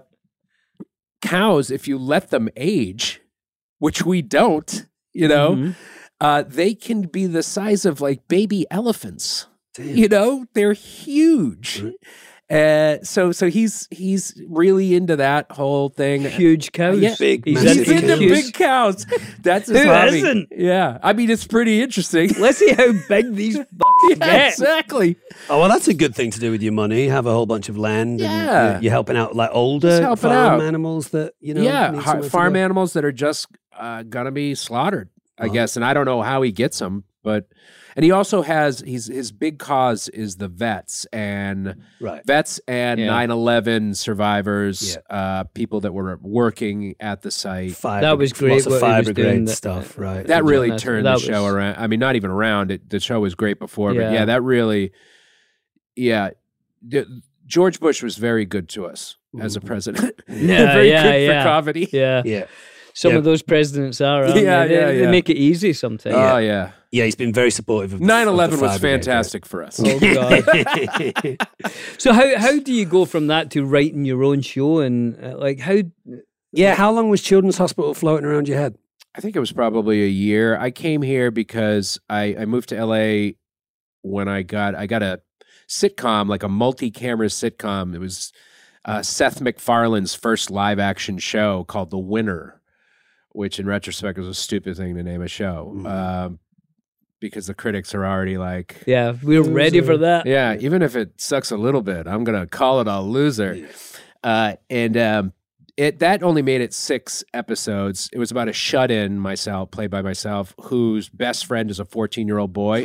"Cows, if you let them age, which we don't, you know, Mhm. uh, they can be the size of like baby elephants. Damn. You know, they're huge." Right. Uh, so so he's he's really into that whole thing. Huge cows. Yeah. Big, He's massive He's into cows. big cows. That's his Who hobby. isn't? Yeah, I mean it's pretty interesting. Let's see how big these fucking Yeah, get. exactly. Oh, well, that's a good thing to do with your money. Have a whole bunch of land. Yeah. And you're, you're helping out like older Just helping farm out. animals that, you know. yeah, need har- somewhere to farm go. animals that are just uh, gonna be slaughtered, I Oh. guess. And I don't know how he gets them, but and he also has he's his big cause is the vets and Right. vets and Yeah. nine eleven survivors, uh, people that were working at the site. Fire, That was great Lots of what he fire was doing brigade that- stuff, right? That really That- turned that the show was- around. I mean, not even around. It, the show was great before, but Yeah. yeah, that really, yeah. The- George Bush was very good to us as a president. Yeah, very yeah, good yeah. for comedy. Yeah. Yeah. Some Yeah. of those presidents are. aren't Yeah, they? yeah, They, they yeah. make it easy sometimes. Oh yeah. Yeah, he's been very supportive of the- nine of the eleven was fire brigade, right? fantastic for us. Oh God. So how how do you go from that to writing your own show and uh, like how? Yeah, how long was Children's Hospital floating around your head? I think it was probably a year. I came here because I, I moved to L A when I got I got a sitcom, like a multi-camera sitcom. It was uh, Seth MacFarlane's first live-action show called The Winner, which in retrospect was a stupid thing to name a show Mhm. um, because the critics are already like, Yeah, we're ready for that. yeah, even if it sucks a little bit, I'm going to call it a loser. Uh, and um, it that only made it six episodes. It was about a shut-in myself, played by myself, whose best friend is a fourteen-year-old boy.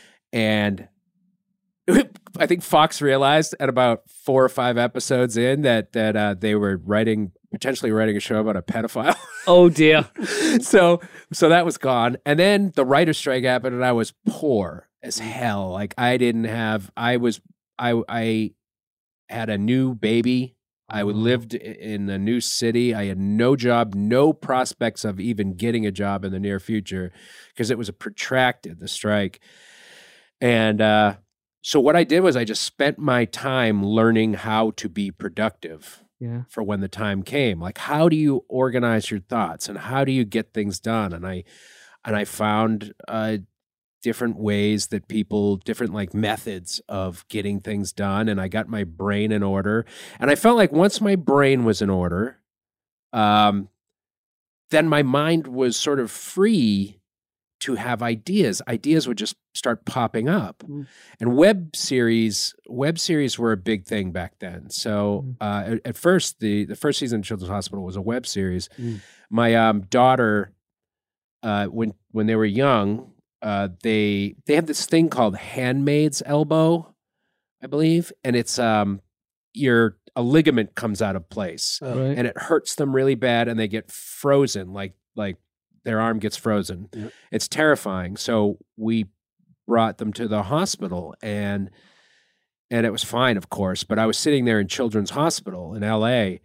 And I think Fox realized at about four or five episodes in that that uh, they were writing, potentially writing a show about a pedophile. Oh dear. so so that was gone. And then the writer's strike happened and I was poor as hell. Like I didn't have I was I I had a new baby. I lived in a new city. I had no job, no prospects of even getting a job in the near future because it was a protracted, the strike. And uh, so what I did was I just spent my time learning how to be productive yeah. for when the time came. Like, how do you organize your thoughts and how do you get things done? And I, and I found uh, different ways that people, different like methods of getting things done. And I got my brain in order. And I felt like once my brain was in order, um, then my mind was sort of free to have ideas. Ideas would just start popping up. Mm. And web series, web series were a big thing back then. So mm. uh, at, at first, the, the first season of Children's Hospital was a web series. Mm. My um, daughter, uh, when when they were young, Uh, they they have this thing called Handmaid's Elbow, I believe, and it's um your a ligament comes out of place, oh, right. and it hurts them really bad, and they get frozen, like like their arm gets frozen. Yep. It's terrifying. So we brought them to the hospital, and and it was fine, of course. But I was sitting there in Children's Hospital in L A,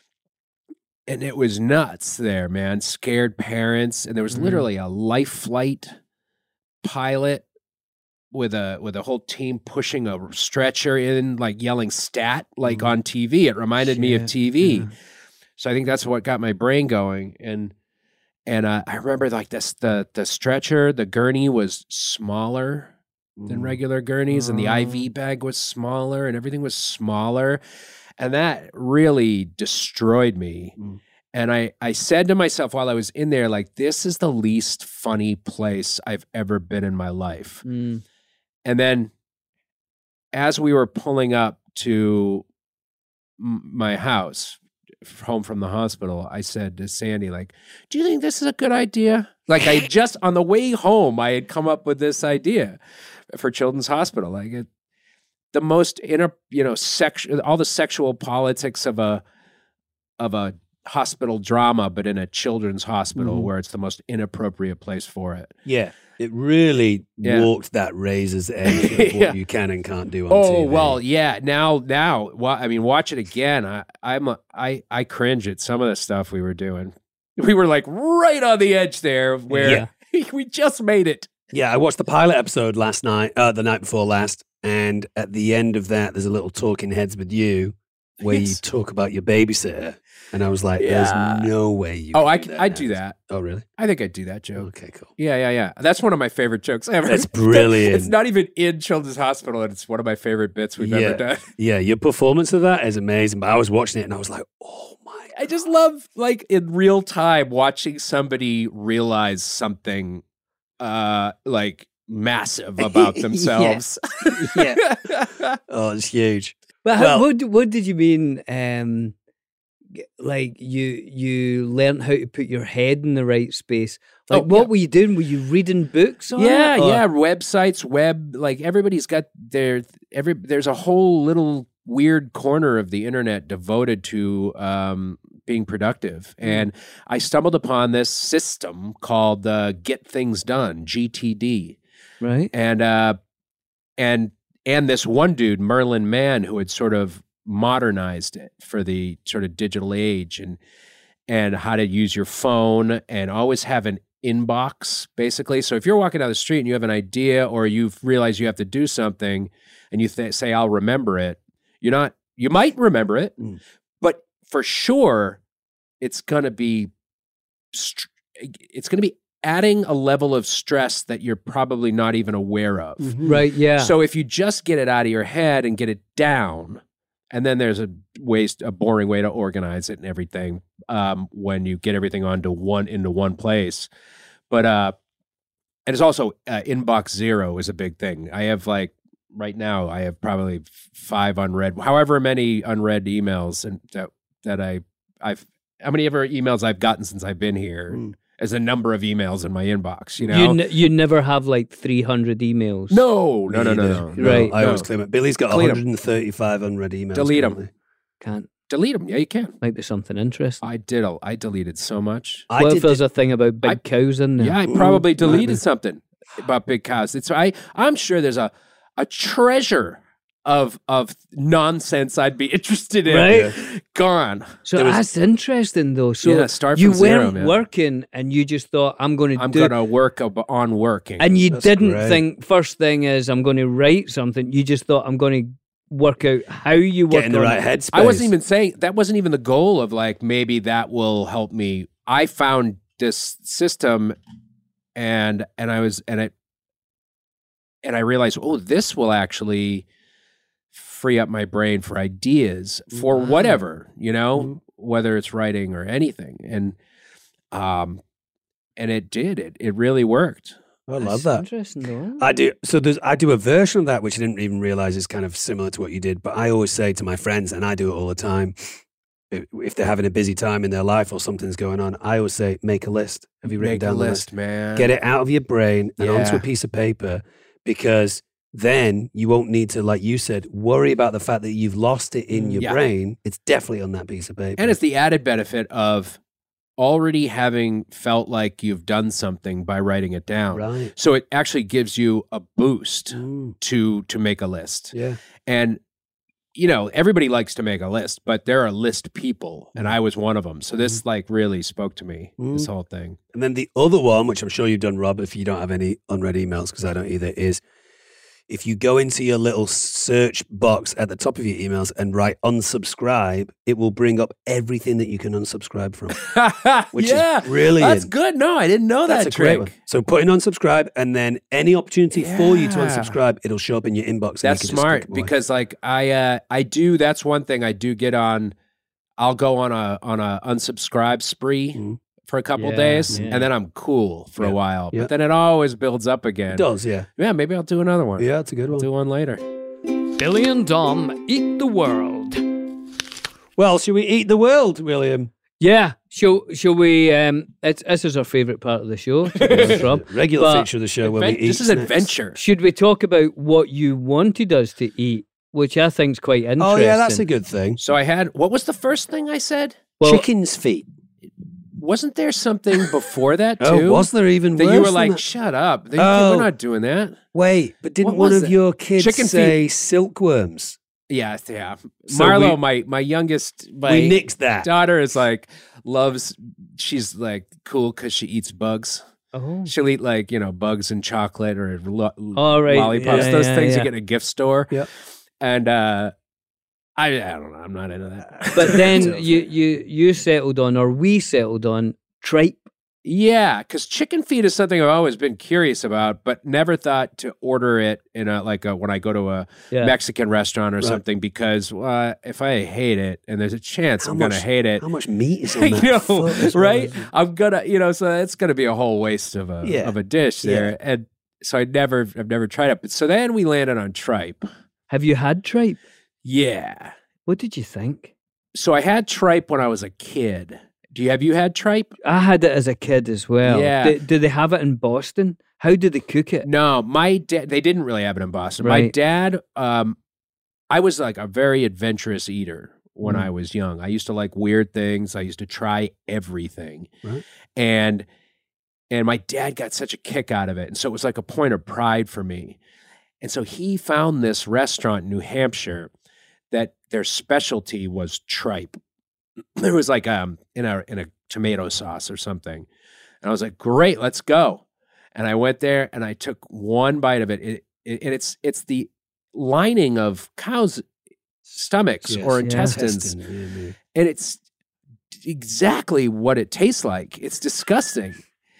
and it was nuts there, man. Scared parents, and there was mm. literally a life flight pilot with a with a whole team pushing a stretcher in, like yelling stat, like mm. on T V. It reminded Shit. me of T V. Yeah. So I think that's what got my brain going. And and uh, I remember like this the the stretcher, the gurney was smaller mm. than regular gurneys, uh. and the I V bag was smaller, and everything was smaller, and that really destroyed me. Mm. And I, I said to myself while I was in there, like, this is the least funny place I've ever been in my life. Mm. And then as we were pulling up to m- my house, home from the hospital, I said to Sandy, like, do you think this is a good idea? Like, I just, on the way home, I had come up with this idea for Children's Hospital. Like, it, the most, inner, you know, sexual, all the sexual politics of a, of a, hospital drama, but in a children's hospital mm. where it's the most inappropriate place for it. Yeah. It really yeah. walked that razor's edge of what yeah. you can and can't do on oh, T V. well, yeah. Now, now, well, I mean, watch it again. I, I'm, a, I, I cringe at some of the stuff we were doing. We were like right on the edge there where yeah. we just made it. Yeah. I watched the pilot episode last night, uh, the night before last. And at the end of that, there's a little talking heads with you where yes. you talk about your babysitter. And I was like, yeah. there's no way you Oh, I do can, that I'd now. do that. Oh, really? I think I'd do that joke. Okay, cool. Yeah, yeah, yeah. That's one of my favorite jokes ever. That's brilliant. It's not even in Children's Hospital, and it's one of my favorite bits we've yeah. ever done. Yeah, your performance of that is amazing. But I was watching it and I was like, oh my God. I just love, like, in real time, watching somebody realize something, uh, like, massive about themselves. yeah. yeah. Oh, it's huge. But well, how, what, what did you mean, um, like you you learned how to put your head in the right space? Like, oh, what yeah. were you doing? Were you reading books on yeah, it? Or? Yeah, websites, web, like everybody's got their, every, there's a whole little weird corner of the internet devoted to um, being productive. Mm. And I stumbled upon this system called uh, Get Things Done, G T D. Right. And, uh, and, and this one dude, Merlin Mann, who had sort of modernized it for the sort of digital age, and and how to use your phone and always have an inbox, basically. So if you're walking down the street and you have an idea, or you've realized you have to do something and you th- say, I'll remember it, you're not, you might remember it, mm. but for sure it's going to be, st- it's going to be adding a level of stress that you're probably not even aware of. Mm-hmm. Right, yeah. So if you just get it out of your head and get it down, and then there's a ways, a boring way to organize it and everything um, when you get everything onto one into one place. But uh, and it's also uh, inbox zero is a big thing. I have like right now, I have probably five unread, however many unread emails, and that that I I've how many ever emails I've gotten since I've been here. Mm. As a number of emails in my inbox, you know? You, n- you never have like three hundred emails. No, no, no, no, no. no right. I no. always claim it. Billy's got Delete one hundred thirty-five them. Unread emails. Delete currently. them. Can't. delete them. Yeah, you can. Might be something interesting. I did. A, I deleted so much. I what did if there's the- a thing about big I- cows in there? Yeah, I probably Ooh, deleted nightmare. something about big cows. It's I. I'm sure there's a a treasure of of nonsense I'd be interested in. Right. Gone. So There was- that's interesting, though. So Yeah, start you from zero, weren't man. working, and you just thought, "I'm going to I'm do." gonna work ab- on working. And you That's didn't great. think first thing is I'm going to write something. You just thought I'm going to work out how you work Get in the on right it. headspace. I wasn't even saying that wasn't even the goal of like maybe that will help me. I found this system and and I was and it and I realized, oh, this will actually free up my brain for ideas for Wow. whatever, you know, Mhm. whether it's writing or anything. And um and it did. It it really worked. I love That's that. Interesting, though. I do. So there's, I do a version of that, which I didn't even realize is kind of similar to what you did. But I always say to my friends, and I do it all the time, if, if they're having a busy time in their life or something's going on, I always say, make a list. Have you written Make down a the list, man. Get it out of your brain and onto Yeah. a piece of paper, because then you won't need to, like you said, worry about the fact that you've lost it in your Yeah. brain. It's definitely on that piece of paper. And it's the added benefit of already having felt like you've done something by writing it down. right. So it actually gives you a boost Mm, to to make a list. yeah. And you know, everybody likes to make a list, but there are list people, and I was one of them. So this like really spoke to me, this Mm. whole thing. And then the other one, which I'm sure you've done, Rob, if you don't have any unread emails, because I don't either, is if you go into your little search box at the top of your emails and write unsubscribe, it will bring up everything that you can unsubscribe from, which yeah, is brilliant. that's good. No, I didn't know That's that a great trick. one. So put in unsubscribe, and then any opportunity for you to Yeah. unsubscribe, it'll show up in your inbox. and you That's can just smart click away. because like I uh I do that's one thing I do get on I'll go on a on a unsubscribe spree Mhm. for a couple Yeah, days yeah. and then I'm cool for Yeah, a while. yeah. But then it always builds up again. it does, yeah. Yeah, maybe I'll do another one. Yeah, it's a good I'll one. do one later. Billy and Dom eat the world. Well, should we eat the world, William? Yeah. Shall Shall we? Um, it's, this is our favourite part of the show. To be honest, Rob. Regular But feature of the show where Advent- we eat this is snacks. adventure. Should we talk about what you wanted us to eat, which I think's quite interesting? Oh, yeah, that's a good thing. So I had what was the first thing I said? Well, Chicken's feet. Wasn't there something before that too? Oh, was there even that worse you were than like, that? shut up. They, Oh. We're not doing that. Wait, but didn't What one was of it? your kids Chicken say silkworms? Yeah, yeah. So Marlo, we- my my youngest, my we nixed that. daughter is like loves. She's like cool because she eats bugs. Oh. She'll eat like you know bugs and chocolate or lo- Oh, right. lollipops. Yeah, those yeah, things yeah. you get in a gift store. Yep. And uh, I I don't know. I'm not into that. But then you you you settled on, or we settled on tripe. Yeah, because chicken feet is something I've always been curious about, but never thought to order it in a like a, when I go to a Yeah. Mexican restaurant or Right. something. Because uh, if I hate it, and there's a chance How I'm gonna much- hate it, How much meat is on I that know, foot as well, right? isn't it? I'm gonna, you know, so it's gonna be a whole waste of a Yeah. of a dish there, Yeah. and so I never, I've never tried it. But so then we landed on tripe. Have you had tripe? Yeah. What did you think? So I had tripe when I was a kid. Do you have you had tripe? I had it as a kid as well. Yeah. Do, do they have it in Boston? How do they cook it? No, my dad. They didn't really have it in Boston. My Right. dad. Um, I was like a very adventurous eater when Mm. I was young. I used to like weird things. I used to try everything, Right. and and my dad got such a kick out of it, and so it was like a point of pride for me. And so he found this restaurant in New Hampshire that their specialty was tripe. There was like um in a in a tomato sauce or something, and I was like, "Great, let's go." And I went there and I took one bite of it, it, it and it's it's the lining of cows' stomachs Yes. or Yeah. intestines, Intestine, yeah, yeah. and it's exactly what it tastes like. It's disgusting.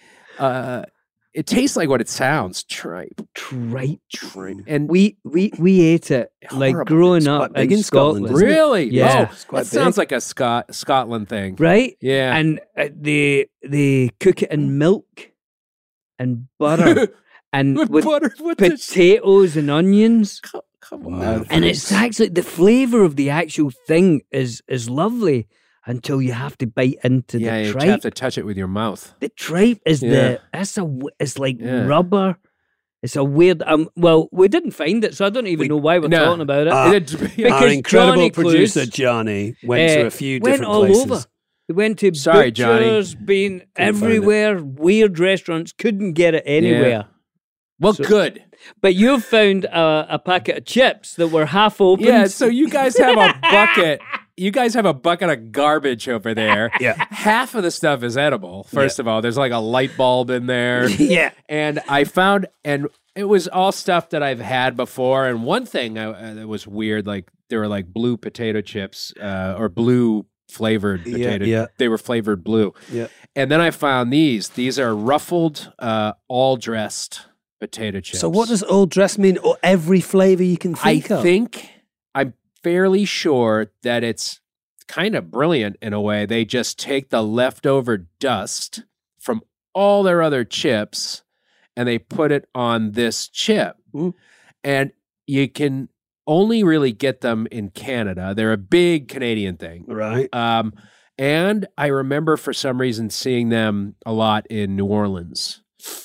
Uh, it tastes like what it sounds. Tripe, Tripe. tripe, and We we we ate it like Horrible. growing It's up quite big in in Scotland, Scotland. isn't it? really, Yeah. oh, It's quite that sounds big. like a Scot Scotland thing, Right? Yeah, And uh, they they cook it in milk and butter and with, with butter, with the sh- potatoes and onions. come, come Wow. on, And it's actually the flavor of the actual thing is is lovely until you have to bite into yeah, the you tripe. have to touch it with your mouth. The tripe is Yeah. the that's a w- it's like Yeah. rubber. It's a weird. Um, well, we didn't find it, so I don't even know why we're no. talking about it. Uh, because Our incredible Johnny producer Clues, Johnny went uh, to a few went different all places. over. He went to Sorry, Johnny. butchers, been find it. everywhere, weird restaurants, couldn't get it anywhere. Yeah. Well, So- good. But you found a, a packet of chips that were half open. Yeah, so you guys have a bucket. You guys have a bucket of garbage over there. Yeah. Half of the stuff is edible. First of all, there's like a light bulb in there. Yeah. And I found, and it was all stuff that I've had before. And one thing I, uh, that was weird, like there were like blue potato chips uh, or blue flavored Yeah, potato. yeah. They were flavored blue. Yeah. And then I found these. These are ruffled, uh, all dressed potato chips. So what does all dress mean? Or every flavor you can I think of? think I'm fairly sure that it's kind of brilliant in a way. They just take the leftover dust from all their other chips and they put it on this chip. Mm. And you can only really get them in Canada. They're a big Canadian thing. Right. Um, and I remember for some reason seeing them a lot in New Orleans.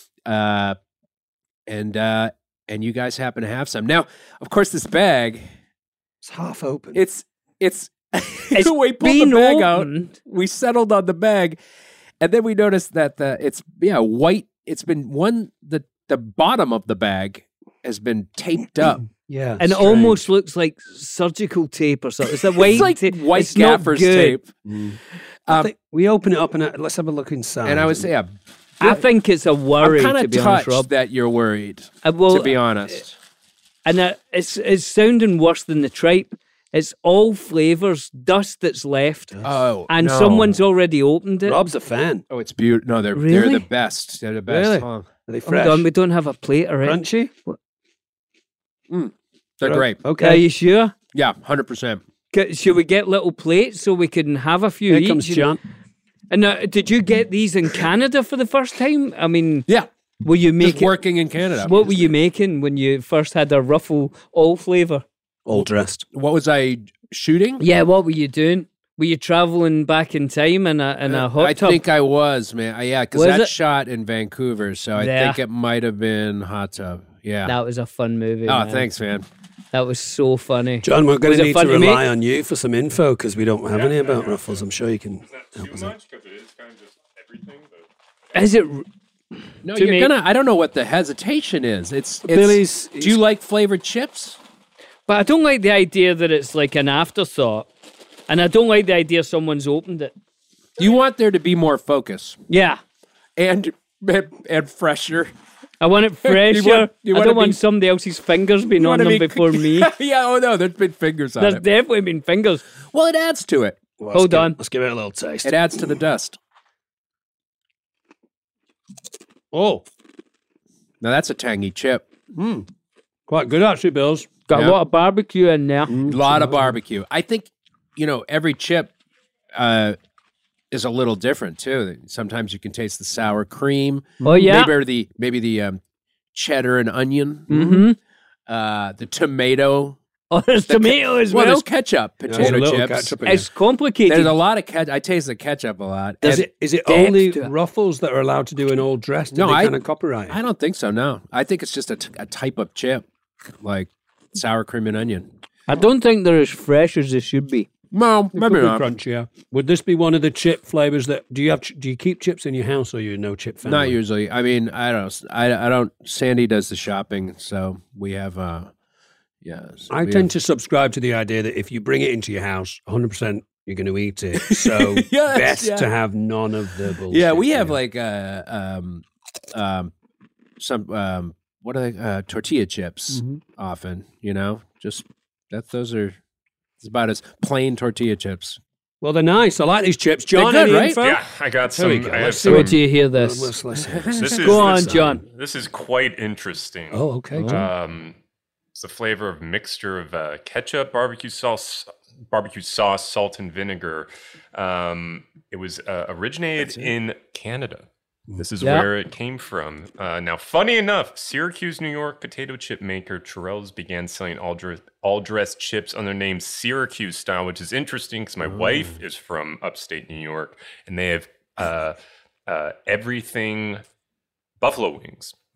Uh, and uh, and you guys happen to have some. Now, of course, this bag, It's half open. it's it's It's we pulled the been bag out. opened. We settled on the bag, and then we noticed that the it's yeah white. It's been one the the bottom of the bag has been taped up. yeah. And it strange. almost looks like surgical tape or something. It's a white It's like tape. white It's not gaffer's good. tape. Mm. I Um, think we open it up and uh, let's have a look inside. and I was yeah, I think it's a I'm worry, kind to of be honest, touched Rob. that you're worried. Uh, well, to be honest, And uh, it's it's sounding worse than the tripe. It's all flavors, dust that's left, oh, and no. someone's already opened it. Rob's a fan. Oh, it's beautiful. No, they're they're Really? the best. They're the best. Really? huh? Are they Hold fresh? on, we don't have a plate already. Crunchy? They're great. Are Okay. you sure? Yeah, hundred percent. C- Should we get little plates so we can have a few Here each? comes John. And uh, did you get these in Canada for the first time? I mean, Yeah, were you just making? working in Canada. What were you making when you first had a ruffle all flavor? All dressed. What was I shooting? Yeah, what were you doing? Were you traveling back in time in a in a hot I tub? think I was, man. Uh, Yeah, because Was that it? shot in Vancouver, so I Yeah. think it might have been hot tub. Yeah. that was a fun movie. oh, man. thanks, man. That was so funny. John, we're going Was to it need fun to to rely make? on you for some info because we don't have any about Ruffles. I'm sure you can help us out. Because it is kind of just everything. But Is it? No, To you're me- gonna. I don't know what the hesitation is. It's, it's Billy's- Do you like flavored chips? But I don't like the idea that it's like an afterthought, and I don't like the idea someone's opened it. You want there to be more focus Yeah, and and, and fresher. I want it fresher. want- you I wanna don't want be- somebody else's fingers being You on wanna them be- before me. yeah. Oh no, there's been fingers on There's it. definitely been fingers. Well, it adds to it. Well, Hold let's give- on. Let's give it a little taste. It adds to the dust. Oh, Now that's a tangy chip. quite good actually, Bills. Got Yeah. a lot of barbecue in there. A lot of barbecue. I think, you know, every chip uh, is a little different too. Sometimes you can taste the sour cream. Oh yeah. Maybe the maybe the um, cheddar and onion. Mm-hmm. Uh, the tomato. Oh, there's The tomato ca- as well. well. There's ketchup, There's a potato little chips. ketchup in there. It's complicated. There's a lot of ketchup. I taste the ketchup a lot. Does And it, is it depth only to it. Ruffles that are allowed to do an all dressed? Do No, they I- kind of copyright. I don't think so. No, I think it's just a, t- a type of chip, like sour cream and onion. I don't think they're as fresh as they should be. No, It maybe could be not. crunchier. Would this be one of the chip flavors that do you have? ch- Do you keep chips in your house, or you're no chip fan? Not usually. I mean, I don't. I, I don't. Sandy does the shopping, so we have. uh Yeah, so I we tend have- to subscribe to the idea that if you bring it into your house, one hundred percent you're going to eat it. So Yes, best yeah. to have none of the bullshit. Yeah, we have there. like uh, um, um, some um, what are they? Uh, tortilla chips. Mm-hmm. Often, you know, just that. Those are. It's about as plain tortilla chips. Well, they're nice. I like these chips. John, good, any right? info? yeah, I got There we some. go. I have Let's see some. Wait till you hear this. Let's, let's, This is, Go on, this, John. This is quite interesting. Oh, okay. John. Um, it's a flavor of mixture of uh, ketchup, barbecue sauce, barbecue sauce, salt, and vinegar. Um, it was uh, originated in Canada. This is Yeah. where it came from. Uh, now, funny enough, Syracuse, New York potato chip maker Terrell's began selling all, dress, all dressed chips under the name Syracuse style, which is interesting because my wife is from upstate New York, and they have uh, uh, everything buffalo wings,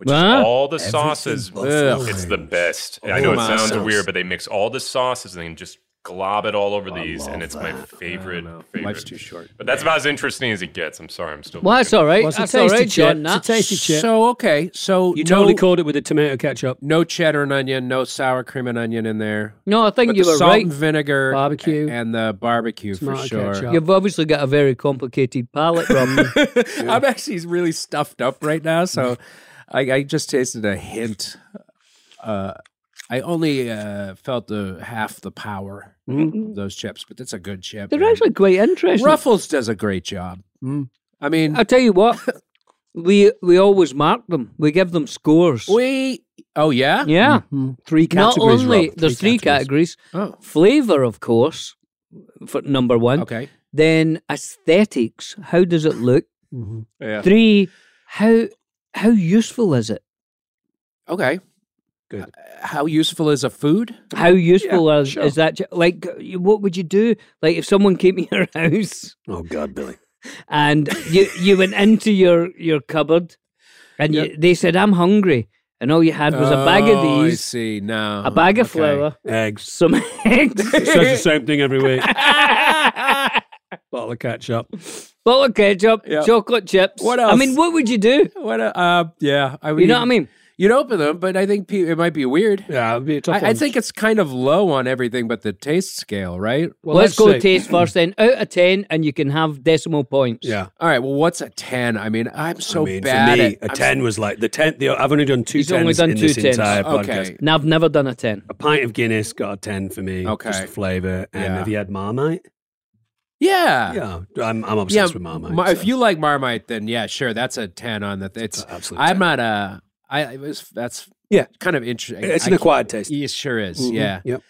which Huh? is all the Everything sauces. buffalo It's the range. best. Oh, I know it my sounds sauce. weird, but they mix all the sauces and then just glob it all over I these, love and it's my that. favorite. know. favorite. Life's too short. But that's about as interesting as it gets. I'm sorry, I'm still. Well, that's looking. all right. Well, it's a That's all tasty right, chip. John. It's a That's tasty chip. So okay, so You no, totally called it with the tomato ketchup. no cheddar and onion, no sour cream and onion in there. No, I think But you the were salt right. and vinegar, Barbecue. and the barbecue for Tomato sure. ketchup. You've obviously got a very complicated palate, Rum. I'm actually really stuffed up right now, so I, I just tasted a hint. Uh, I only uh, felt the half the power of those chips, but that's a good chip. They're man. actually quite interesting. Ruffles does a great job. Mm. I mean, I'll tell you what, we we always mark them. We give them scores. we. Oh yeah. yeah. Mhm. Three Not categories. only, Rob, there's three categories. Oh. Flavor, of course, for number one. Okay. Then aesthetics. How does it look? Mhm. Yeah. Three, how how useful is it? Okay. Good. How useful is a food? How useful Yeah, is, sure. is that? Like, you- what would you do? Like, if someone came to your house Oh God, Billy. and you, you went into your, your cupboard and you, they said, I'm hungry. And all you had was a bag of Oh, I these, see. No. a bag of Okay. flour, Eggs. some eggs, It says the same thing every week. Bottle of ketchup. bottle of ketchup, Yeah. chocolate chips. What I else? mean, what would you do? What? A, uh, yeah. I mean, You know what I mean? You'd open them, but I think pe- it might be weird. Yeah, it'd be a tough I, I one. think it's kind of low on everything but the taste scale, right? Well, let's, let's go see. taste first then. Out of ten, and you can have decimal points. Yeah. All right. Well, what's a ten? I mean, I'm so I mean, bad for me, at a ten was like the ten. The, I've only done two He's tens only done in two this tens. entire podcast. Okay. Now, I've never done a ten. A pint of Guinness got a ten for me. Okay. Just the flavour. And Yeah. have you had Marmite? Yeah. Yeah, I'm, I'm obsessed with Marmite. Mar- If so. you like Marmite, then yeah, sure, that's a ten on that. It's Absolute I'm ten. not a. I it was that's Yeah. kind of interesting. It's I an can't- acquired taste. It sure is. Mhm. Yeah. Yep.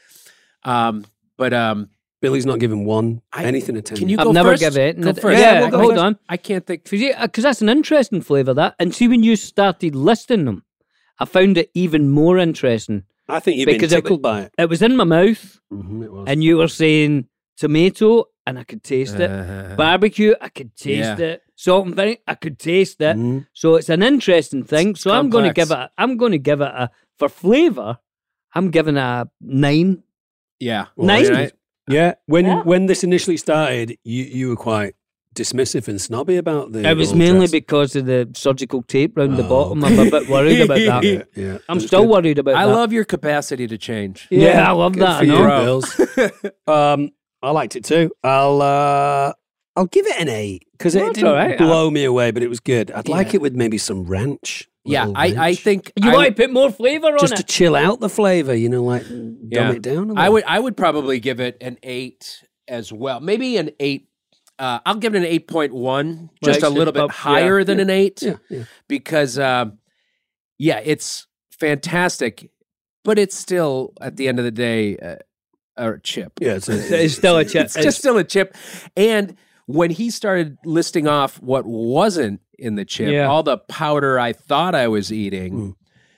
Um. But um. Billy's not giving one I- anything a ten. Can you I've go never first? given it. Go N- first. Yeah, we'll go hold first. on. I can't think. Because that's an interesting flavour, that. And see, when you started listing them, I found it even more interesting. I think you've Because been it tickled by it. It was in my mouth, Mm-hmm, it was. and you were saying tomato, and I could taste it. Uh, Barbecue, I could taste Yeah. it. Salt and vinegar, I could taste it. Mhm. So it's an interesting thing. So I'm going to complex. give it. A, I'm going to give it a for flavour. I'm giving it a nine. yeah. Well, Nice. yeah. Yeah, when Yeah. when this initially started, you you were quite dismissive and snobby about the. It was old mainly dress. because of the surgical tape round the Oh, bottom. okay. I'm a bit worried about that. Yeah, yeah. I'm It was still good. worried about I that. love your capacity to change. Yeah, I love good that. for I you, know. Bills. um, I liked it too. I'll uh, I'll give it an eight because Well, it that's didn't all right. blow me away, but it was good. I'd like Yeah. it with maybe some ranch. Yeah, little I, I ranch. think You I, want to put more flavour on just it? to chill out the flavor, you know, like dumb Yeah. it down. A I little. would I would probably give it an eight as well. Maybe an eight. Uh, I'll give it an eight point one, just Right, a little bit up, yeah, higher than yeah, an eight, Yeah, yeah. because um, yeah, it's fantastic, but it's still at the end of the day uh, a chip. Yeah, it's, a, It's still a chip. It's just still a chip. And when he started listing off what wasn't in the chip, Yeah. all the powder I thought I was eating, Mm.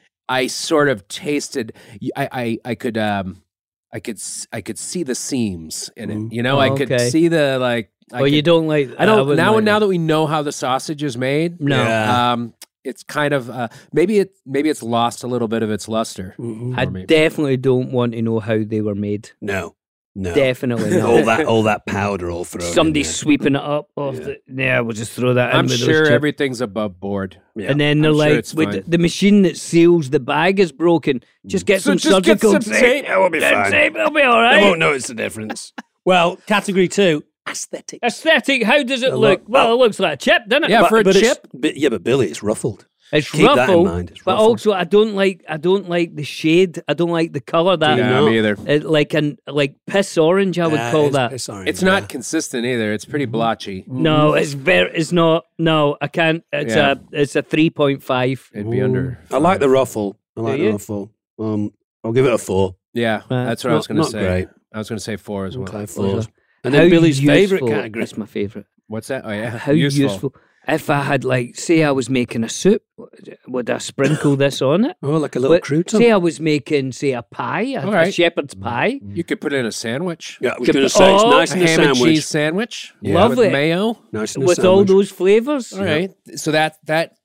I sort of tasted. I I, I could um I could s- I could see the seams in it. Mm. You know, Oh, I could okay. see the like. I Well, you could- don't like. I don't wouldn't now. like now that. that we know how the sausage is made, No. Yeah. um, it's kind of uh, maybe it maybe it's lost a little bit of its luster. Mhm. I for me. definitely don't want to know how they were made. No, no. Definitely not. all that, all that powder all thrown. in Somebody there. sweeping it up off Yeah. the. Yeah, we'll just throw that in. I'm with those sure chips. everything's above board. Yeah. And then they're I'm sure like, it's with fine. the, the machine that seals the bag is broken. Just get So some just get surgical some tape. tape. Yeah, we'll be Get fine. tape, it'll be all I right. won't notice the difference. Well, category two, aesthetic. Aesthetic, how does it A look? lot- Well, it looks like a chip, doesn't it? Yeah, But- for a but it's- chip. But, yeah, but Billy, it's ruffled. It's Keep that in ruffled, mind, it's but ruffled. also I don't like I don't like the shade. I don't like the color that Yeah, know? me either. it, like an like piss orange. I would Yeah, call it's- that. It's, orange, It's not yeah. consistent either. It's pretty blotchy. No, it's very. It's not. No, I can't. It's Yeah. a. It's a three point five. It'd be under. I like the ruffle. I like Do the you? ruffle. Um, I'll give it a four. Yeah, Uh, that's what I not- was going to not say. great. I was going to say four as well. Okay, Four. fours. And then Billy's favorite useful- category. That's my favorite. What's that? Oh yeah, How useful. If I had like, say, I was making a soup, would I sprinkle this on it? Oh, like a little But crouton. Say I was making, say, a pie, a, All a right. shepherd's pie. You could put it in a sandwich. yeah, I was Could- going to say it's oh, nice A in a ham and sandwich. cheese sandwich. Yeah. Lovely. With mayo. Nice in a With all sandwich. those flavors. All right. So that that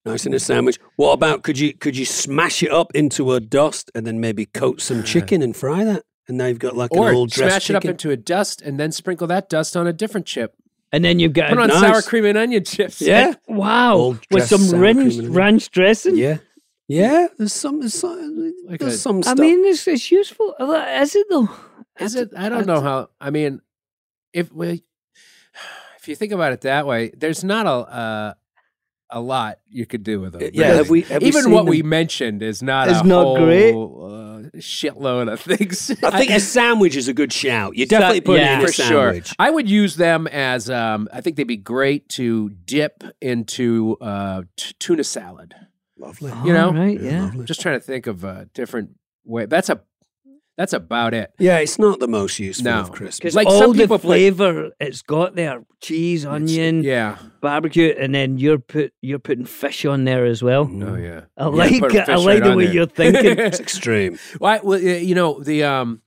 Nice in a sandwich. What about could you could you smash it up into a dust and then maybe coat some chicken and fry that? And now you've got like or an old dressed smash chicken. it up into a dust and then sprinkle that dust on a different chip. And then you've got Put on nice. sour cream and onion chips. Yeah. Wow. Old With dressed some sour ranch, cream and onion. ranch dressing. Yeah. Yeah. There's some there's some, Like there's a- some I stuff. mean, it's, it's useful. Is it though? Is it? I don't know how. I mean, if we, if you think about it that way, there's not a uh, a lot you could do with them. Yeah, have we- have we Even seen what them? we mentioned is not It's a not whole great. Uh, shitload of things. I think a sandwich is a good shout. You definitely put yeah, it in a for sure. sandwich. I would use them as. Um, I think they'd be great to dip into uh, t- tuna salad. Lovely. You know, All right, Yeah, yeah. lovely. Just trying to think of a different way. That's a. That's about it. Yeah, it's not the most useful No. of Christmas. Because Like all some the people put- flavor it's got there, cheese, onion, Yeah. barbecue, and then you're put you're putting fish on there as well. Oh yeah. I Yeah, like put it. I fish like right the on way there. you're thinking. It's extreme. Well, I, well, uh, you know the um,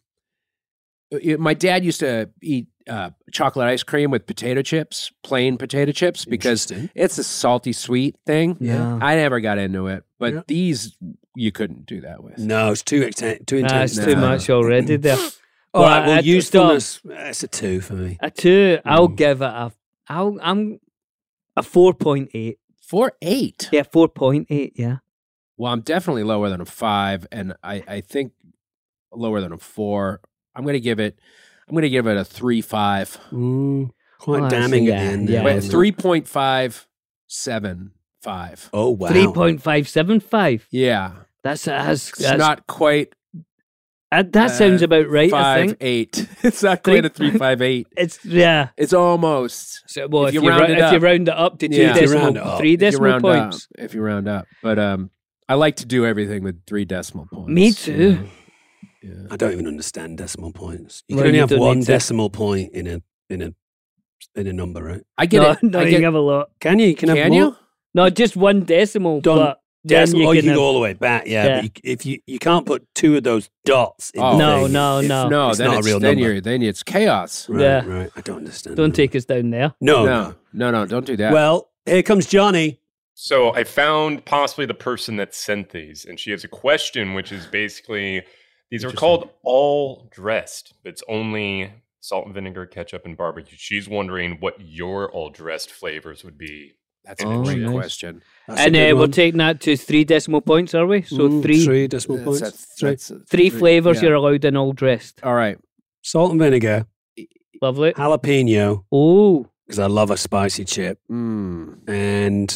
uh, my dad used to eat uh, chocolate ice cream with potato chips, plain potato chips, because Interesting. it's a salty sweet thing. Yeah. I never got into it, but Yeah. these you couldn't do that with. No, it's too exten- too Nah, intense. it's No. too much already there. All right, well, I- I- usefulness. It's a two for me. A two, I'll Mm. give it a. I'll, I'm a four point eight. Four eight. Yeah, four point eight. Yeah. Well, I'm definitely lower than a five, and I I think lower than a four. I'm gonna give it. I'm gonna give it a three five. Mm, quite Well, that's- damning yeah, at the end. yeah. there, Wait, wasn't it? three point five seven five. Oh wow. Three point five seven five. Yeah, That's that's, it's that's not quite. uh, that sounds uh, about right. Five I think eight. It's not quite a Three- three five eight. it's yeah. It's almost. So well, If if, you you, round round it if up. you round it up to two Yeah. If you decimal, round it up. three If you decimal round points. up, if you round up, but um, I like to do everything with three decimal points. Me too. Yeah. I don't even understand decimal points. You Well, can only you have don't one need to. decimal point in a in a in a number, right? I get no, it. no, I you get, can have a lot. Can you? You can, have can more? you? No, just one decimal. Don't- but then Decimal, you oh, can you can have- go all the way back, yeah. Yeah. But you, if you you can't put two of those dots in Oh. the No, thing, no, if- no. No, It's then not a it's, real then number. you're then it's chaos. Right, Yeah. right. I don't understand. Don't that. take us down there. No, No, no. no, no, don't do that. Well, here comes Johnny. So I found possibly the person that sent these, and she has a question, which is basically these are called all dressed, but it's only salt and vinegar, ketchup, and barbecue. She's wondering what your all dressed flavors would be. that's a Oh, great nice. question. That's a And good uh, we're one. taking that to three decimal points, are we? So Mm, three, three decimal That's points. a- Three. that's a- three flavors yeah. you're allowed in all dressed. All right. Salt and vinegar, Lovely. jalapeno, Oh, because I love a spicy chip, Mm. and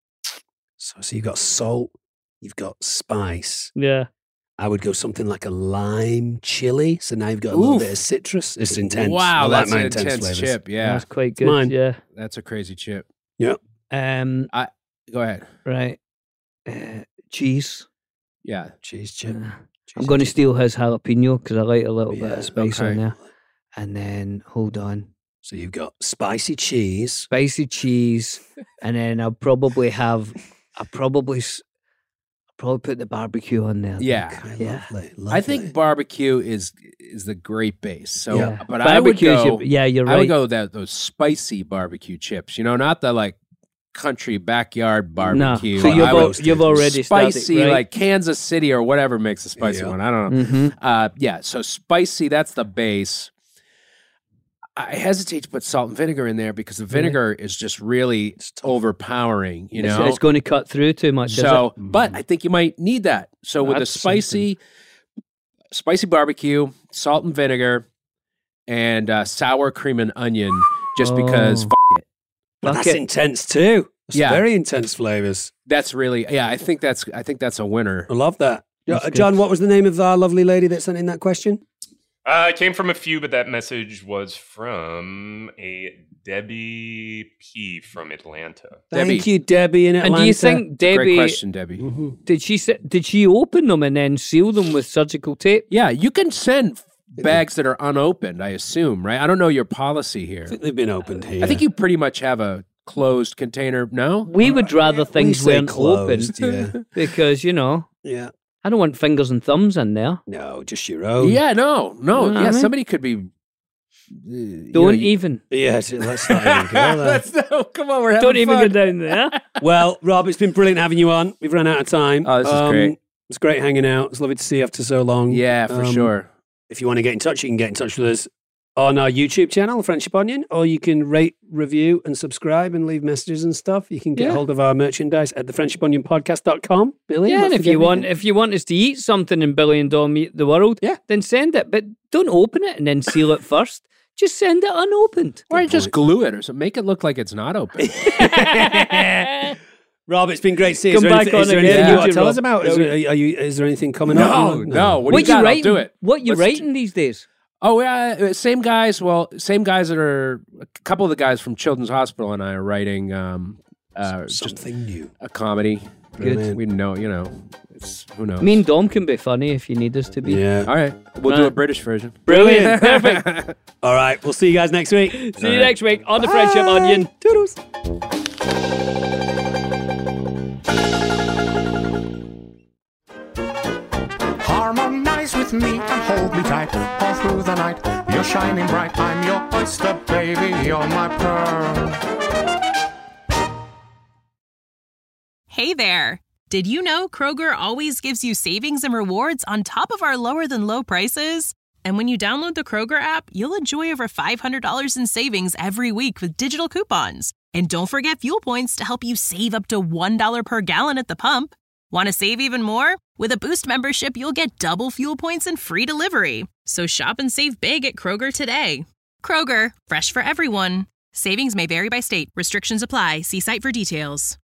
so so you've got salt, you've got spice. yeah. I would go something like a lime chili. So now you've got a little Oof. bit of citrus. It's intense. I Wow, like that's my an intense, intense flavors. chip. Yeah, That's quite It's good. mine. Yeah. that's a crazy chip. Um. Go ahead. Right. Uh, cheese. Yeah. Cheese chip. Uh, Cheese I'm going to chip. steal his jalapeno because I like a little bit Yeah, of spice okay. on there. And then hold on, So you've got spicy cheese. spicy cheese, and then I'll probably have. I'll probably. s- I'll probably put the barbecue on there. I Yeah. think. Okay, Yeah. lovely, I think lovely. barbecue is is the great base. So, Yeah. but I would Barbecue is go. your- yeah, you're I would right. go that those spicy barbecue chips. You know, not the like country backyard barbecue. So Oh, you've, I al- roasted. you've already spicy, started, right? like Kansas City or whatever makes a spicy Yeah. one. I don't know. Mhm. Uh, yeah, so spicy, that's the base. I hesitate to put salt and vinegar in there because the vinegar is just really overpowering, you It's- know? it's, going to cut through too much. is So, it? but I think you might need that. So with the That's spicy, spicy barbecue, salt and vinegar, and uh, sour cream and onion, just because Oh. f- it. But Fuck that's it. intense too. It's Yeah. very intense flavors. That's really, yeah. I think that's, I think that's a winner. I love that. That's Uh, good. John, what was the name of our lovely lady that sent in that question? Uh, it came from a few, but that message was from a Debbie P from Atlanta. Thank Debbie. you, Debbie in And Atlanta. do you think Great Debbie question, Debbie. Mhm. did she se- did she open them and then seal them with surgical tape? Yeah, you can send bags that are unopened, I assume, right? I don't know your policy here. I think they've been opened here. I think you pretty much have a closed container. No? We would rather We things say weren't closed, open Yeah. because you know Yeah. I don't want fingers and thumbs in there. No, just your own. Yeah, no, no. You know what yeah, I mean? somebody could be you Don't know, you- even. Yes, let's not even go there. Let's no, come on, we're having Don't even fun. go down there. Well, Rob, it's been brilliant having you on. We've run out of time. Oh, this is great. It's great hanging out. It's lovely to see you after so long. Yeah, for Um, sure. If you want to get in touch, you can get in touch with us on our YouTube channel, Friendship Onion, or you can rate, review, and subscribe and leave messages and stuff. You can get Yeah. hold of our merchandise at the friendship onion podcast dot com. Billy, Yeah, not and if forget you want, anything? if you want us to eat something in Billy and Dom Eat the World, Yeah. then send it. But don't open it and then seal it first. Just send it unopened. Or just glue it or something. Make it look like it's not open. Rob, it's been great to see you. Come Is there back anything, is on there again. anything Yeah. you want to tell Rob. us about? Is there, are you, is there anything coming No, up? no. What, What do you you got? writing? I'll do it. What you Let's writing these days? Oh, yeah. Same guys. Well, same guys that are a couple of the guys from Children's Hospital and I are writing um, uh, just Something new. a comedy. Good. We know, you know, it's who knows. Me and Dom can be funny if you need us to be. Yeah. All right. We'll do Right. a British version. Brilliant. Perfect. All right. We'll see you guys next week. See you next week on the Friendship Onion. Toodles. Harmonize with me and hold me tight all through the night. You're shining bright. I'm your oyster, baby. You're my pearl. Hey there! Did you know Kroger always gives you savings and rewards on top of our lower than low prices? And when you download the Kroger app, you'll enjoy over five hundred dollars in savings every week with digital coupons. And don't forget fuel points to help you save up to one dollar per gallon at the pump. Want to save even more? With a Boost membership, you'll get double fuel points and free delivery. So shop and save big at Kroger today. Kroger, fresh for everyone. Savings may vary by state. Restrictions apply. See site for details.